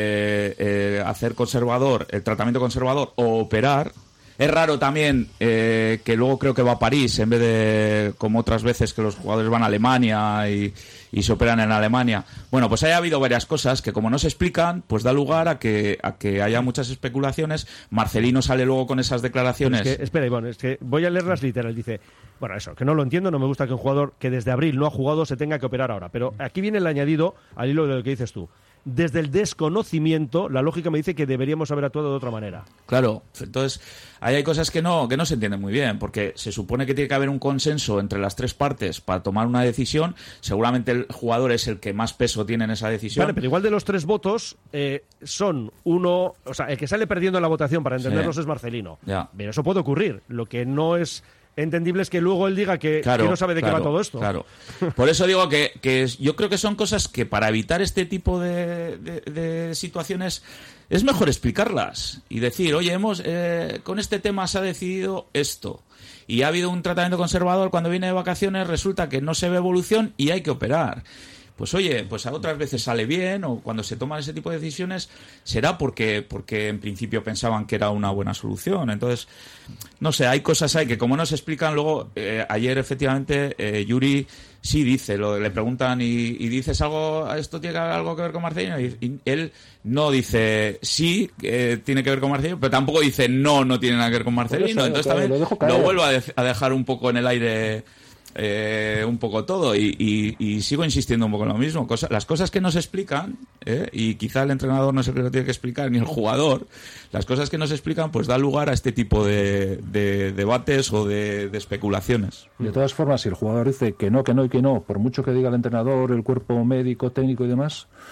hacer el tratamiento conservador o operar. Es raro también que luego creo que va a París en vez de como otras veces que los jugadores van a Alemania y se operan en Alemania. Bueno, pues haya habido varias cosas que como no se explican, pues da lugar a que haya muchas especulaciones. Marcelino sale luego con esas declaraciones. Espera, Ivonne, es que voy a leerlas literal. Dice, bueno, eso, que no lo entiendo, no me gusta que un jugador que desde abril no ha jugado se tenga que operar ahora. Pero aquí viene el añadido al hilo de lo que dices tú. Desde el desconocimiento, la lógica me dice que deberíamos haber actuado de otra manera. Claro, entonces ahí hay cosas que no se entienden muy bien, porque se supone que tiene que haber un consenso entre las tres partes para tomar una decisión. Seguramente el jugador es el que más peso tiene en esa decisión. Vale, pero igual de los tres votos son uno... O sea, el que sale perdiendo en la votación, para entendernos, es Marcelino. Ya. Pero eso puede ocurrir. Lo que no es entendible es que luego él diga que no sabe de qué va todo esto. Claro. Por eso digo que yo creo que son cosas que para evitar este tipo de situaciones es mejor explicarlas y decir, oye, con este tema se ha decidido esto y ha habido un tratamiento conservador, cuando viene de vacaciones resulta que no se ve evolución y hay que operar. Pues oye, pues a otras veces sale bien, o cuando se toman ese tipo de decisiones será porque en principio pensaban que era una buena solución. Entonces, no sé, hay cosas ahí que como no se explican. Luego, ayer efectivamente Yuri sí dice, le preguntan y dices algo, ¿esto tiene algo que ver con Marcelino? Y él no dice sí, tiene que ver con Marcelino, pero tampoco dice no tiene nada que ver con Marcelino. Entonces también lo vuelvo a dejar un poco en el aire. Un poco todo y sigo insistiendo un poco en lo mismo, las cosas que no se explican, y quizá el entrenador no es el que lo tiene que explicar ni el jugador, las cosas que no se explican pues da lugar a este tipo de debates o de especulaciones. De todas formas, si el jugador dice que no y que no, por mucho que diga el entrenador, el cuerpo médico, técnico y demás,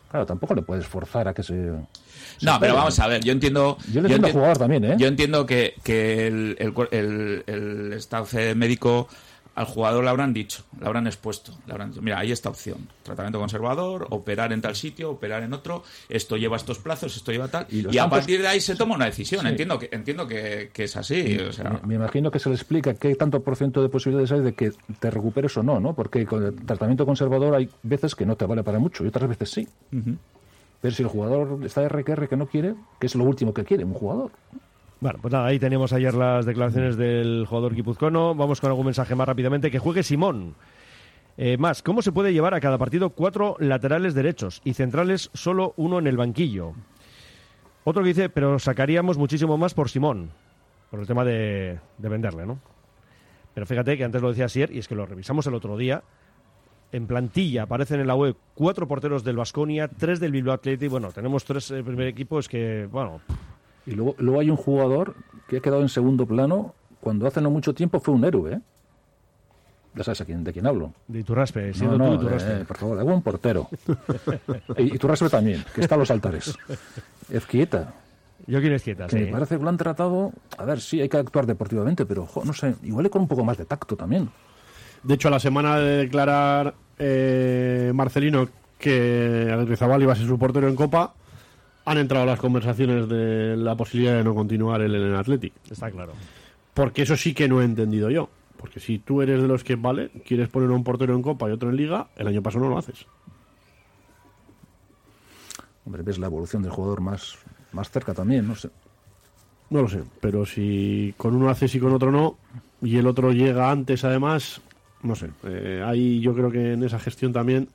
Claro, tampoco le puedes forzar a que se... No, pero vamos a ver, yo entiendo... Yo le entiendo al jugador también, ¿eh? Yo entiendo que el staff médico al jugador le habrán dicho, le habrán expuesto, mira, hay esta opción, tratamiento conservador, operar en tal sitio, operar en otro, esto lleva estos plazos, esto lleva tal, y a partir de ahí se toma una decisión. Sí. Entiendo que es así. O sea... me imagino que se le explica qué tanto por ciento de posibilidades hay de que te recuperes o no, ¿no? Porque con el tratamiento conservador hay veces que no te vale para mucho y otras veces sí. Uh-huh. Pero si el jugador está RQR que no quiere, que es lo último que quiere un jugador. Bueno, pues nada, ahí teníamos ayer las declaraciones del jugador guipuzcoano. Vamos con algún mensaje más rápidamente. Que juegue Simón. Más, ¿cómo se puede llevar a cada partido 4 laterales derechos y centrales solo uno en el banquillo? Otro que dice, pero sacaríamos muchísimo más por Simón, por el tema de venderle, ¿no? Pero fíjate que antes lo decía Asier, y es que lo revisamos el otro día. En plantilla aparecen en la web 4 porteros del Baskonia, 3 del Bilbao Athletic. Bueno, tenemos 3 en el primer equipo, es que, bueno... Y luego hay un jugador que ha quedado en segundo plano cuando hace no mucho tiempo fue un héroe, ¿eh? Ya sabes de quién hablo. De Iturraspe, siendo tú Iturraspe. Por favor, de buen portero. Y Iturraspe también, que está a los altares. Ezquieta. Joaquín Ezquieta, sí. Me parece que lo han tratado... A ver, sí, hay que actuar deportivamente, pero, no sé, igual con un poco más de tacto también. De hecho, a la semana de declarar Marcelino que Agirrezabal iba a ser su portero en Copa, han entrado las conversaciones de la posibilidad de no continuar él en el Athletic. Está claro. Porque eso sí que no he entendido yo. Porque si tú eres de los que, vale, quieres poner un portero en Copa y otro en Liga, el año pasado no lo haces. Hombre, ves la evolución del jugador más cerca también, no sé. No lo sé, pero si con uno haces y con otro no, y el otro llega antes además, no sé. Ahí yo creo que en esa gestión también...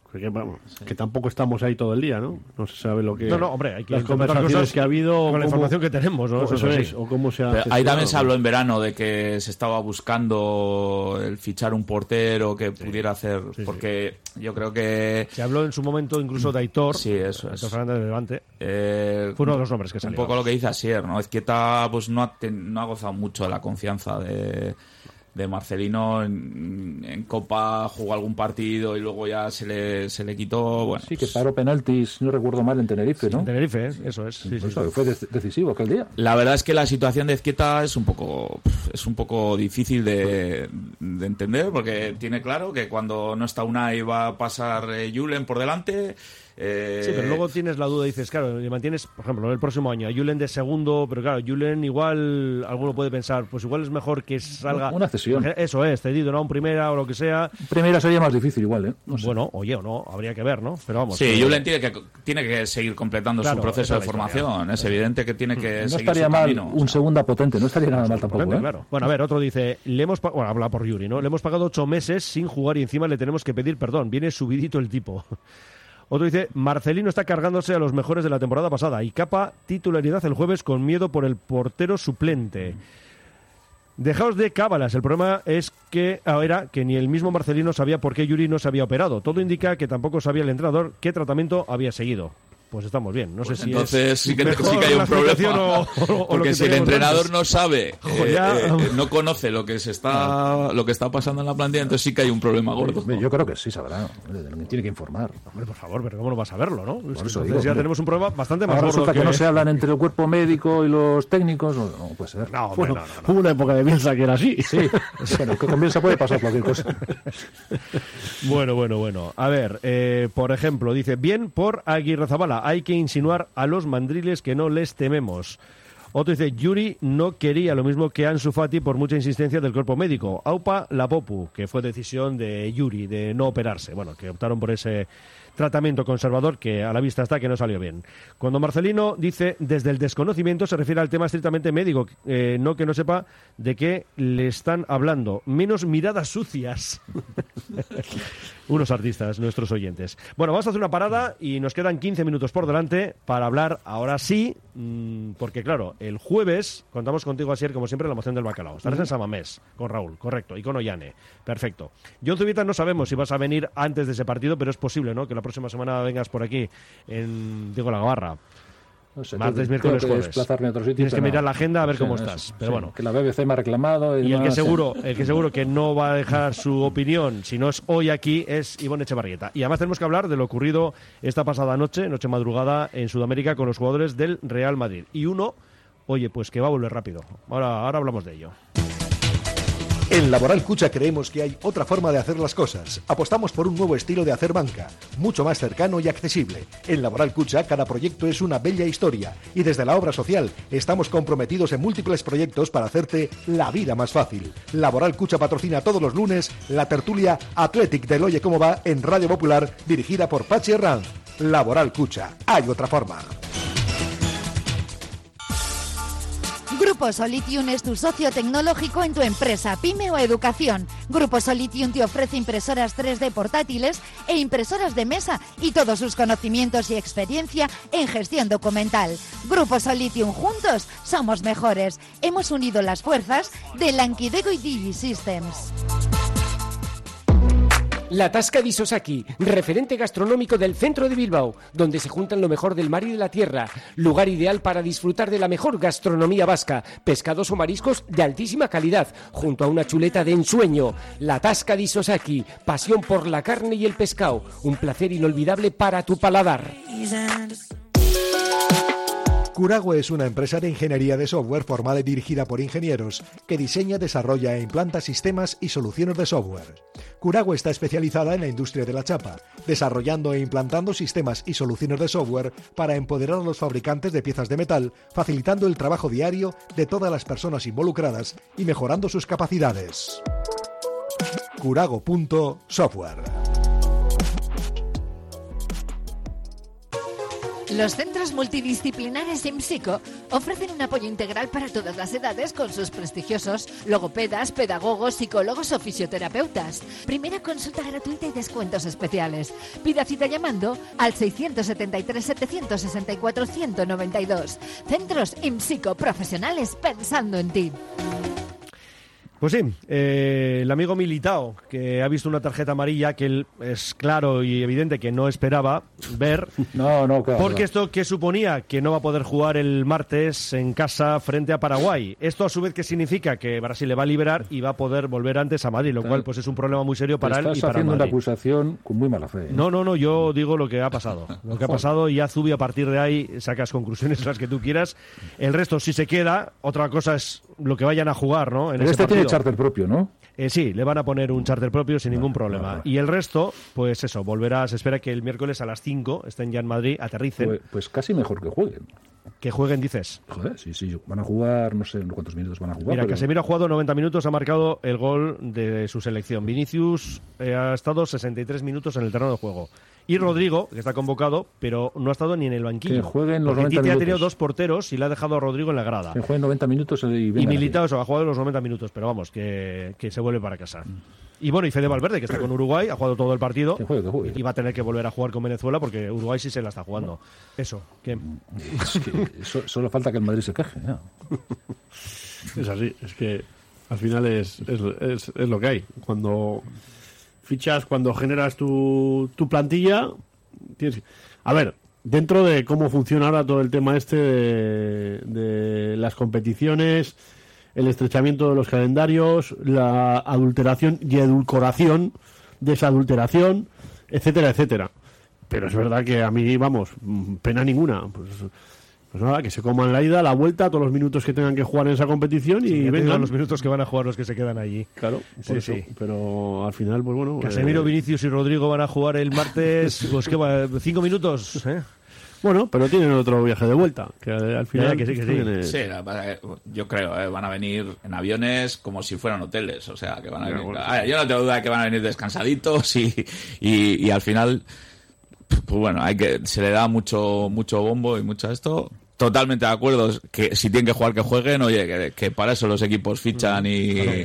que tampoco estamos ahí todo el día, ¿no? No se sabe lo que... No, hombre, hay que las conversaciones que ha habido... Con la información que tenemos, ¿no? Eso es, o cómo se ha... Ahí también se habló en verano de que se estaba buscando el fichar un portero que pudiera hacer... porque yo creo que... Se habló en su momento incluso de Aitor. Sí, eso es. Aitor Fernández de Levante. Fue uno de los nombres que salió. Un poco lo que dice Asier, ¿no? Ezquieta pues no ha gozado mucho de la confianza de Marcelino. En Copa jugó algún partido y luego ya se le quitó. Bueno, sí, que paró penaltis, no recuerdo mal, en Tenerife, ¿no? En Tenerife, eso es. Sí, fue decisivo aquel día. La verdad es que la situación de Ezquieta es un poco difícil de entender, porque tiene claro que cuando no está Unai va a pasar Julen por delante. Sí, pero luego tienes la duda, dices, claro, le mantienes, por ejemplo, el próximo año a Julen de segundo, pero claro, Julen igual, alguno puede pensar, pues igual es mejor que salga... Una cesión. Eso es, cedido, ¿no? Un primera o lo que sea. Primera sería más difícil igual, ¿eh? No sé. Bueno, oye o no, habría que ver, ¿no? Pero vamos. Sí, Julen tiene que seguir completando su proceso de formación, es evidente que tiene que seguir su camino. No estaría mal un segunda potente, no estaría nada mal tampoco, potente, claro. Bueno, a ver, otro dice, habla por Yuri, ¿no? Le hemos pagado 8 meses sin jugar y encima le tenemos que pedir perdón, viene subidito el tipo. Otro dice, Marcelino está cargándose a los mejores de la temporada pasada y capa titularidad el jueves con miedo por el portero suplente. Dejaos de cábalas, el problema es que era que ni el mismo Marcelino sabía por qué Yuri no se había operado. Todo indica que tampoco sabía el entrenador qué tratamiento había seguido. Pues estamos bien, no sé si entonces sí que hay un problema porque si el entrenador no sabe, no conoce lo que está pasando en la plantilla, entonces sí que hay un problema gordo. Yo creo que sí sabrá, tiene que informar. Hombre, por favor, pero ¿cómo no vas a verlo, no? Por eso digo, ya tenemos un problema bastante más gordo. Resulta que no se hablan entre el cuerpo médico y los técnicos, no puede ser. No, hubo una época de Bielsa que era así. Sí, bueno, que con Bielsa puede pasar cualquier cosa. Bueno. A ver, por ejemplo, dice, bien por Agirrezabala, hay que insinuar a los mandriles que no les tememos. Otro dice, Yuri no quería lo mismo que Ansu Fati por mucha insistencia del cuerpo médico. Aupa Lapopu, que fue decisión de Yuri de no operarse. Bueno, que optaron por ese tratamiento conservador que a la vista está que no salió bien. Cuando Marcelino dice desde el desconocimiento se refiere al tema estrictamente médico, no que no sepa de qué le están hablando. Menos miradas sucias. Unos artistas, nuestros oyentes. Bueno, vamos a hacer una parada y nos quedan 15 minutos por delante para hablar ahora sí, porque claro, el jueves contamos contigo, Asier, como siempre, la moción del bacalao. Estarás en San Mamés con Raúl, correcto, y con Ollane. Perfecto. Jon Zubita no sabemos si vas a venir antes de ese partido, pero es posible, ¿no? Que la próxima semana vengas por aquí en Diego La Gabarra. No sé, martes, tengo miércoles, que jueves. desplazarme a otro sitio, Tienes que pero mirar la agenda a ver sí, cómo eso, estás. Pero sí, bueno. que la BBC me ha reclamado. Y el demás, que seguro que no va a dejar su opinión, si no es hoy aquí, es Ivonne Echevarrieta. Y además tenemos que hablar de lo ocurrido esta pasada noche madrugada, en Sudamérica con los jugadores del Real Madrid. Y uno, oye, pues que va a volver rápido. Ahora hablamos de ello. En Laboral Cucha creemos que hay otra forma de hacer las cosas. Apostamos por un nuevo estilo de hacer banca, mucho más cercano y accesible. En Laboral Cucha cada proyecto es una bella historia y desde la obra social estamos comprometidos en múltiples proyectos para hacerte la vida más fácil. Laboral Cucha patrocina todos los lunes la tertulia Athletic del Oye Cómo Va en Radio Popular, dirigida por Pachi Herranz. Laboral Cucha, hay otra forma. Grupo Solitium es tu socio tecnológico en tu empresa, pyme o educación. Grupo Solitium te ofrece impresoras 3D portátiles e impresoras de mesa y todos sus conocimientos y experiencia en gestión documental. Grupo Solitium, juntos somos mejores. Hemos unido las fuerzas de Lankidego y DigiSystems. La Tasca di Sosaki, referente gastronómico del centro de Bilbao, donde se juntan lo mejor del mar y de la tierra. Lugar ideal para disfrutar de la mejor gastronomía vasca, pescados o mariscos de altísima calidad, junto a una chuleta de ensueño. La Tasca di Sosaki, pasión por la carne y el pescado, un placer inolvidable para tu paladar. Curago es una empresa de ingeniería de software formada y dirigida por ingenieros que diseña, desarrolla e implanta sistemas y soluciones de software. Curago está especializada en la industria de la chapa, desarrollando e implantando sistemas y soluciones de software para empoderar a los fabricantes de piezas de metal, facilitando el trabajo diario de todas las personas involucradas y mejorando sus capacidades. Curago.software. Los centros multidisciplinares IMSICO ofrecen un apoyo integral para todas las edades con sus prestigiosos logopedas, pedagogos, psicólogos o fisioterapeutas. Primera consulta gratuita y descuentos especiales. Pida cita llamando al 673-764-192. Centros IMSICO, profesionales pensando en ti. Pues sí, el amigo Militao, que ha visto una tarjeta amarilla que él es claro y evidente que no esperaba ver. Claro, porque esto que suponía que no va a poder jugar el martes en casa frente a Paraguay. Esto a su vez que significa que Brasil le va a liberar y va a poder volver antes a Madrid, lo cual pues es un problema muy serio para él y para haciendo Madrid. una acusación con muy mala fe. No, yo digo lo que ha pasado. Lo que ha pasado y Azubi a partir de ahí sacas conclusiones las que tú quieras. El resto si se queda, otra cosa es lo que vayan a jugar, ¿no? En ese partido. Tiene charter propio, ¿no? Sí, le van a poner un charter propio sin ningún problema. Y el resto, pues eso, volverá, se espera que el miércoles a las 5 estén ya en Madrid, aterricen. Pues casi mejor que jueguen. Que jueguen, dices. Joder, sí, van a jugar, no sé cuántos minutos van a jugar. Mira, Casemiro ha jugado 90 minutos, ha marcado el gol de su selección. Vinicius ha estado 63 minutos en el terreno de juego. Y Rodrigo, que está convocado, pero no ha estado ni en el banquillo. Que jueguen los 90 Tite minutos. ha tenido dos porteros y le ha dejado a Rodrigo en la grada. Que jueguen 90 minutos y Militao eso, ha jugado los 90 minutos, pero vamos, que se vuelve para casa. Y bueno, y Fede Valverde, que está con Uruguay, ha jugado todo el partido. Que juegue. Y va a tener que volver a jugar con Venezuela porque Uruguay sí se la está jugando. Eso, que... Solo falta que el Madrid se queje. ¿No? Es así, es que al final es lo que hay. Cuando fichas, cuando generas tu plantilla, tienes... A ver, dentro de cómo funciona ahora todo el tema de las competiciones, el estrechamiento de los calendarios, la adulteración y edulcoración, desadulteración, etcétera, etcétera. Pero es verdad que a mí, vamos, pena ninguna. Pues nada, que se coman la ida, la vuelta, todos los minutos que tengan que jugar en esa competición y vengan los minutos que van a jugar los que se quedan allí. Claro, sí. Pero al final, pues bueno... Casemiro, Vinicius y Rodrigo van a jugar el martes, pues ¿qué va? 5 minutos, ¿eh? Bueno, pero tienen otro viaje de vuelta, que al final... que sí. Sí, yo creo, van a venir en aviones como si fueran hoteles, o sea, que van a venir... Yo no tengo duda de que van a venir descansaditos y al final, pues bueno, se le da mucho bombo y mucho a esto... Totalmente de acuerdo, que si tienen que jugar, que jueguen, oye, que para eso los equipos fichan y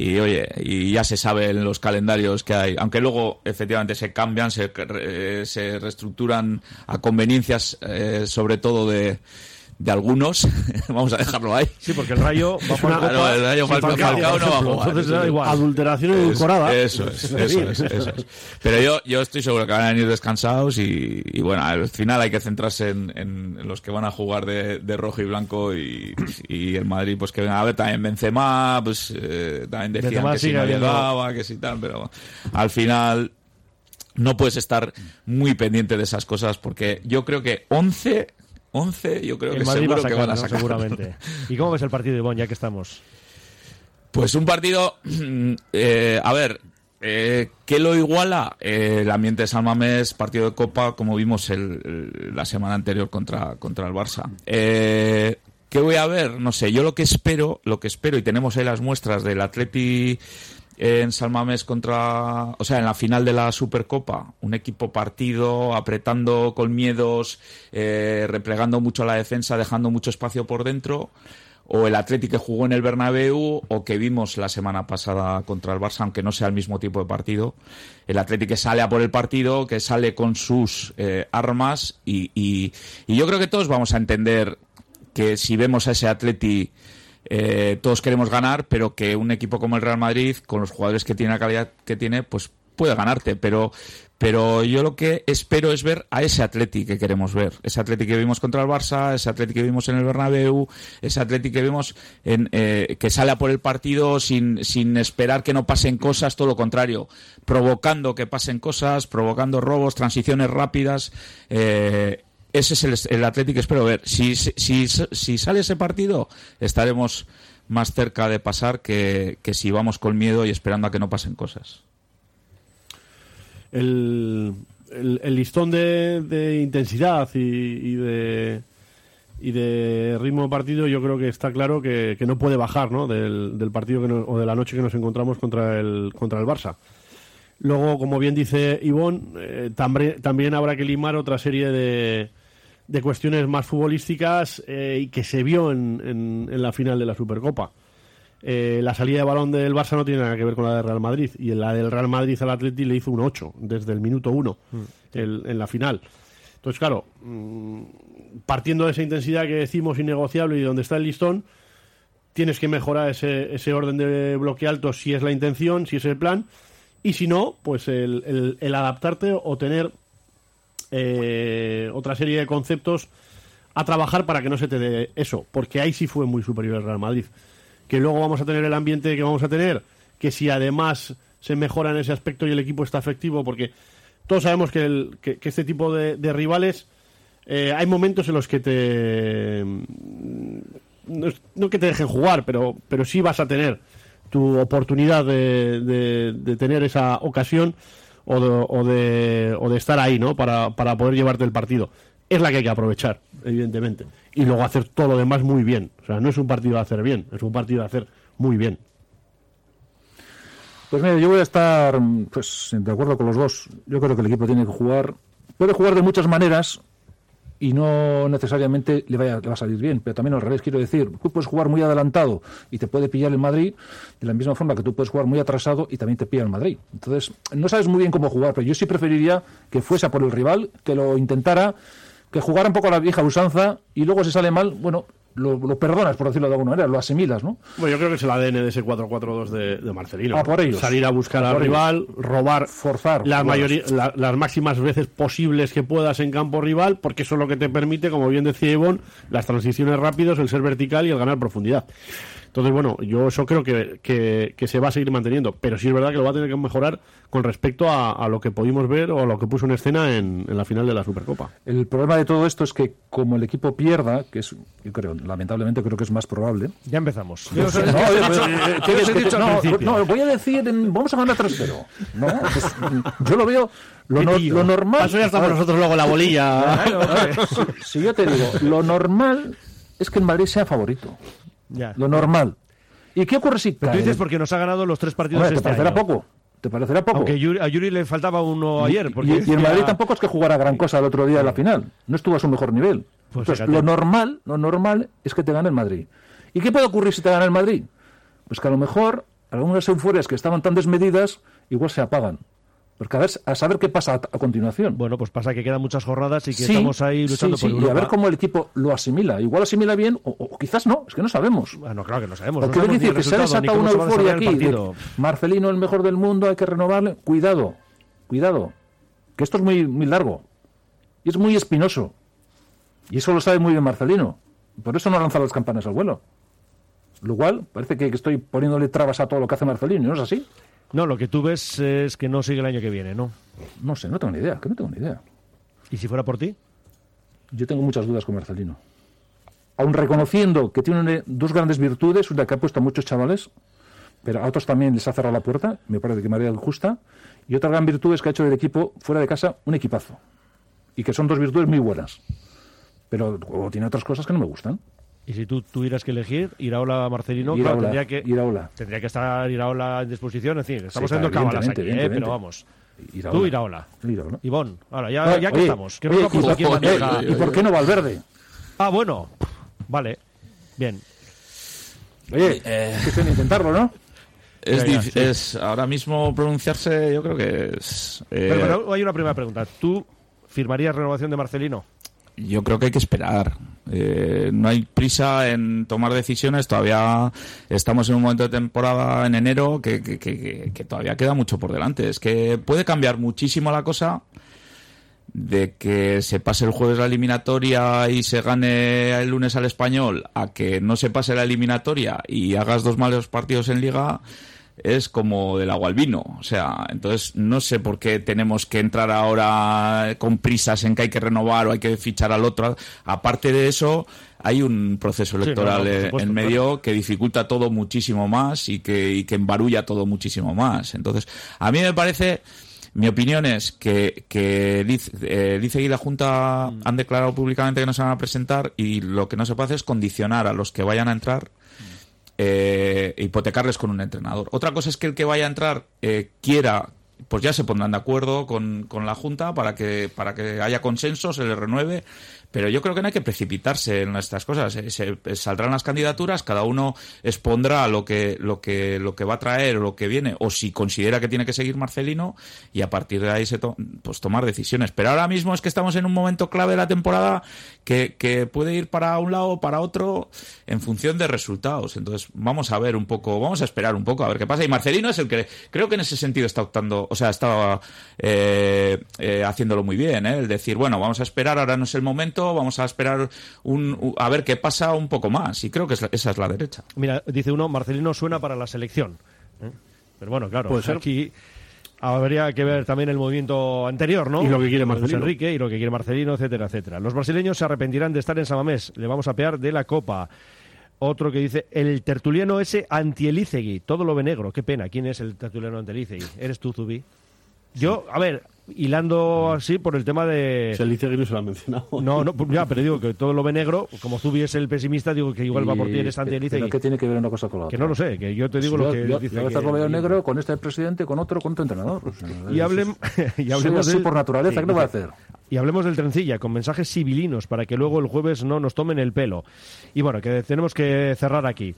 ya se sabe en los calendarios que hay, aunque luego efectivamente se cambian, se reestructuran a conveniencias, sobre todo de de algunos, vamos a dejarlo ahí. Sí, porque el Rayo va a jugar Copa. El Rayo Falcao no va a jugar. Entonces da igual. Adulteración edulcorada. Eso es. Pero yo estoy seguro que van a venir descansados y bueno, al final hay que centrarse en los que van a jugar de rojo y blanco y el Madrid, pues que venga a ver, también Benzema, pues también decían Benzema que si no llegaba, que si tal, pero al final no puedes estar muy pendiente de esas cosas porque yo creo que 11 yo creo que seguro que van a sacar. Seguramente. ¿Y cómo ves el partido, Ivonne, ya que estamos? Pues un partido, a ver, ¿qué lo iguala? El ambiente de San Mamés, partido de Copa, como vimos la semana anterior contra el Barça. ¿Qué voy a ver? No sé, yo lo que espero, y tenemos ahí las muestras del Atleti en San Mamés en la final de la Supercopa, un equipo partido, apretando con miedos, replegando mucho a la defensa, dejando mucho espacio por dentro, o el Atleti que jugó en el Bernabéu, o que vimos la semana pasada contra el Barça, aunque no sea el mismo tipo de partido, el Atleti que sale a por el partido, que sale con sus armas, y yo creo que todos vamos a entender que si vemos a ese Atleti todos queremos ganar, pero que un equipo como el Real Madrid, con los jugadores que tiene, la calidad que tiene, pues puede ganarte, pero yo lo que espero es ver a ese Atleti que queremos ver, ese Atleti que vimos contra el Barça, ese Atleti que vimos en el Bernabéu, ese Atleti que vimos que sale a por el partido sin esperar que no pasen cosas, todo lo contrario, provocando que pasen cosas, provocando robos, transiciones rápidas. Ese es el Atleti que espero ver. Si sale ese partido, estaremos más cerca de pasar que si vamos con miedo y esperando a que no pasen cosas. El listón de intensidad y de ritmo de partido, yo creo que está claro que no puede bajar, ¿no? del partido o de la noche que nos encontramos contra el Barça. Luego, como bien dice Ivonne, también habrá que limar otra serie de cuestiones más futbolísticas y que se vio en la final de la Supercopa. La salida de balón del Barça no tiene nada que ver con la del Real Madrid, y en la del Real Madrid al Atleti le hizo un 8 desde el minuto 1 en la final. Entonces, claro, partiendo de esa intensidad que decimos innegociable y donde está el listón, tienes que mejorar ese orden de bloque alto si es la intención, si es el plan, y si no, pues el adaptarte o tener otra serie de conceptos a trabajar para que no se te dé eso, porque ahí sí fue muy superior el Real Madrid. Que luego vamos a tener el ambiente que vamos a tener, que si además se mejora en ese aspecto y el equipo está efectivo, porque todos sabemos que este tipo de rivales hay momentos en los que no que te dejen jugar, pero sí vas a tener tu oportunidad de tener esa ocasión o de estar ahí, ¿no? Para poder llevarte el partido. Es la que hay que aprovechar, evidentemente. Y luego hacer todo lo demás muy bien. O sea, no es un partido de hacer bien, es un partido de hacer muy bien. Pues mira, yo voy a estar pues de acuerdo con los dos. Yo creo que el equipo tiene que jugar. Puede jugar de muchas maneras y no necesariamente le va a salir bien, pero también al revés, quiero decir, tú puedes jugar muy adelantado y te puede pillar el Madrid, de la misma forma que tú puedes jugar muy atrasado y también te pilla el Madrid. Entonces, no sabes muy bien cómo jugar, pero yo sí preferiría que fuese a por el rival, que lo intentara, que jugara un poco a la vieja usanza y luego si sale mal, bueno, lo perdonas, por decirlo de alguna manera, lo asimilas, ¿no? Bueno, yo creo que es el ADN de ese 4-4-2 de Marcelino. Por ellos. Salir a buscar al rival, robar, forzar las máximas veces posibles que puedas en campo rival, porque eso es lo que te permite, como bien decía Ivonne, las transiciones rápidas, el ser vertical y el ganar profundidad. Entonces, bueno, yo eso creo que se va a seguir manteniendo, pero sí es verdad que lo va a tener que mejorar con respecto a lo que pudimos ver o a lo que puso en escena en la final de la Supercopa. El problema de todo esto es que como el equipo pierda, que es, yo creo, lamentablemente creo que es más probable. Ya empezamos. No, voy a decir, vamos a ganar 3-0. No, pues, yo lo veo lo normal. Eso ya estamos nosotros luego en la bolilla. Si yo te digo, lo normal es que el Madrid sea favorito. Ya. Lo normal. ¿Y qué ocurre si Pero tú dices porque nos ha ganado los 3 partidos este año. ¿Te parecerá poco? Aunque a Yuri le faltaba uno ayer. Porque y el Madrid tampoco es que jugara gran cosa el otro día en la final. No estuvo a su mejor nivel. Pues entonces, lo normal es que te gane el Madrid. ¿Y qué puede ocurrir si te gana el Madrid? Pues que a lo mejor algunas euforias que estaban tan desmedidas igual se apagan. Porque a saber qué pasa a continuación. Bueno, pues pasa que quedan muchas jornadas y que estamos ahí luchando por Europa. Y a ver cómo el equipo lo asimila. Igual asimila bien o quizás no, es que no sabemos. Bueno, claro que no sabemos. Porque quiero decir que se ha desatado una euforia aquí. Marcelino, el mejor del mundo, hay que renovarle. Cuidado, que esto es muy, muy largo. Y es muy espinoso. Y eso lo sabe muy bien Marcelino. Por eso no lanza las campanas al vuelo. Lo cual, parece que estoy poniéndole trabas a todo lo que hace Marcelino, ¿no es así? No, lo que tú ves es que no sigue el año que viene, ¿no? No sé, no tengo ni idea, ¿Y si fuera por ti? Yo tengo muchas dudas con Marcelino. Aun reconociendo que tiene dos grandes virtudes, una que ha puesto a muchos chavales, pero a otros también les ha cerrado la puerta, me parece que manera injusta, y otra gran virtud es que ha hecho del equipo, fuera de casa, un equipazo. Y que son dos virtudes muy buenas. Pero tiene otras cosas que no me gustan. Y si tú tuvieras que elegir Iraola Marcelino, claro, tendría que estar Iraola en disposición. Es decir, estamos haciendo cábalas aquí, pero vamos. Tú, Iraola. Ivón, ahora ya que estamos. ¿Y por qué no Valverde? Ah, bueno. Vale. Bien. Oye, que tienen que intentarlo, ¿no? Es ahora mismo pronunciarse, yo creo que es... Pero hay una primera pregunta. ¿Tú firmarías renovación de Marcelino? Yo creo que hay que esperar. No hay prisa en tomar decisiones. Todavía estamos en un momento de temporada en enero que todavía queda mucho por delante. Es que puede cambiar muchísimo la cosa de que se pase el jueves la eliminatoria y se gane el lunes al Español, a que no se pase la eliminatoria y hagas 2 malos partidos en Liga. Es como del agua al vino, o sea, entonces no sé por qué tenemos que entrar ahora con prisas en que hay que renovar o hay que fichar al otro. Aparte de eso, hay un proceso electoral en medio que dificulta todo muchísimo más y que embarulla todo muchísimo más. Entonces, a mí me parece, mi opinión es que Lice y la Junta han declarado públicamente que no se van a presentar y lo que no se puede hacer es condicionar a los que vayan a entrar, hipotecarles con un entrenador. Otra cosa es que el que vaya a entrar quiera, pues ya se pondrán de acuerdo con la Junta para que haya consenso, se le renueve, pero yo creo que no hay que precipitarse en estas cosas. Saldrán las candidaturas, cada uno expondrá lo que va a traer o lo que viene, o si considera que tiene que seguir Marcelino, y a partir de ahí pues tomar decisiones. Pero ahora mismo es que estamos en un momento clave de la temporada que puede ir para un lado o para otro en función de resultados. Entonces vamos a ver un poco, vamos a esperar un poco a ver qué pasa. Y Marcelino es el que creo que en ese sentido está optando, o sea, estaba haciéndolo muy bien, el decir, bueno, vamos a esperar, ahora no es el momento, vamos a esperar a ver qué pasa un poco más, y creo que esa es la derecha. Mira, dice uno, Marcelino suena para la selección, pero bueno, claro, pues aquí habría que ver también el movimiento anterior, ¿no? Y lo que quiere Marcelino. Luis Enrique y lo que quiere Marcelino, etcétera, etcétera. Los brasileños se arrepentirán de estar en Samamés, le vamos a pear de la Copa. Otro que dice, el tertuliano ese anti-Elizegui, todo lo ve negro, qué pena. ¿Quién es el tertuliano anti-Elizegui? ¿Eres tú, Zubi? Yo, a ver, hilando así por el tema de... Se Elizegui no se lo ha mencionado. No, ya, pero digo que todo lo ve negro. Como Zubi es el pesimista, digo que igual va por ti, eres anti-Elizegui. ¿Pero qué tiene que ver una cosa con la otra? Que no lo sé, que yo te digo lo que dice. Yo a veces lo veo negro con este presidente, con otro entrenador. O sea, y hablemos así por naturaleza, ¿qué no va a hacer? Y hablemos del Trencilla, con mensajes civilinos, para que luego el jueves no nos tomen el pelo. Y bueno, que tenemos que cerrar aquí.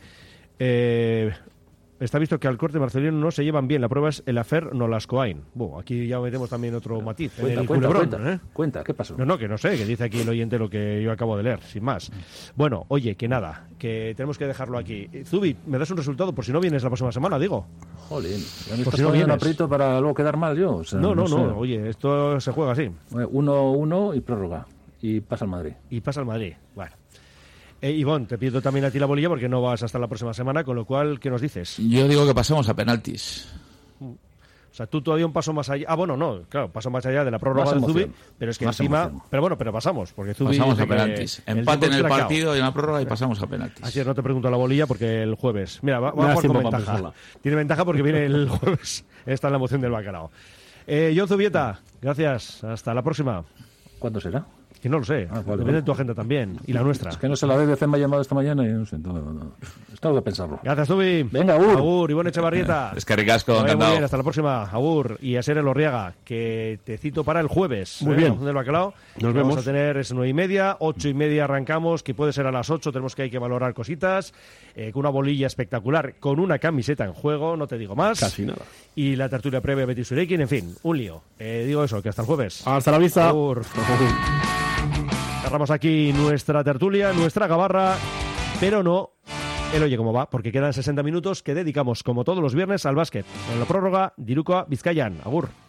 Está visto que Alcorte y Marcelino no se llevan bien. La prueba es el afer Nolascoain. Aquí ya metemos también otro matiz. Cuenta, ¿qué pasó? No, que no sé, que dice aquí el oyente lo que yo acabo de leer, sin más. Bueno, oye, que nada, que tenemos que dejarlo aquí. Zubi, ¿me das un resultado por si no vienes la próxima semana, digo? Jolín, ya me estás poniendo un aprieto para luego quedar mal yo. O sea, no, oye, esto se juega así. 1-1 y prórroga. Y pasa al Madrid. Bueno. Ivón, te pido también a ti la bolilla porque no vas hasta la próxima semana, con lo cual, ¿qué nos dices? Yo digo que pasemos a penaltis. O sea, tú todavía un paso más allá. Ah, bueno, no, claro, paso más allá de la prórroga de Zubi, pero es que encima... Emoción. Pero pasamos, porque Zubi... Pasamos a penaltis. Empate en el partido y en la prórroga y pasamos a penaltis. Así es, no te pregunto la bolilla porque el jueves... Mira, va a jugar con ventaja. Tiene ventaja porque viene el jueves. Está en la moción del bacalao. John Zubieta, gracias. Hasta la próxima. ¿Cuándo será? Que no lo sé. Depende de tu agenda también. Y la nuestra. Es que no sé, la BBC me ha llamado esta mañana y no sé. Tengo que pensarlo. Gracias, Tubi. Venga, Agur. Agur, Ivonne Echevarrieta. Es que ricasco, Muy encantado. bien, hasta la próxima. Agur. Y a ser el Orriaga, que te cito para el jueves. Muy bien. Del Bacalao. Nos Vamos vemos. a tener es 9:30, 8:30 arrancamos, que puede ser a las 8. Tenemos que hay que valorar cositas. Con una bolilla espectacular, con una camiseta en juego, no te digo más. Casi nada. Y la tertulia previa Betis Urekin, en fin, un lío. Digo eso, que hasta el jueves. Hasta la vista. Agur. Cerramos aquí nuestra tertulia, nuestra gabarra, pero no el Oye Cómo Va, porque quedan 60 minutos que dedicamos, como todos los viernes, al básquet. En la prórroga, Dirukoa Bizkaian. Agur.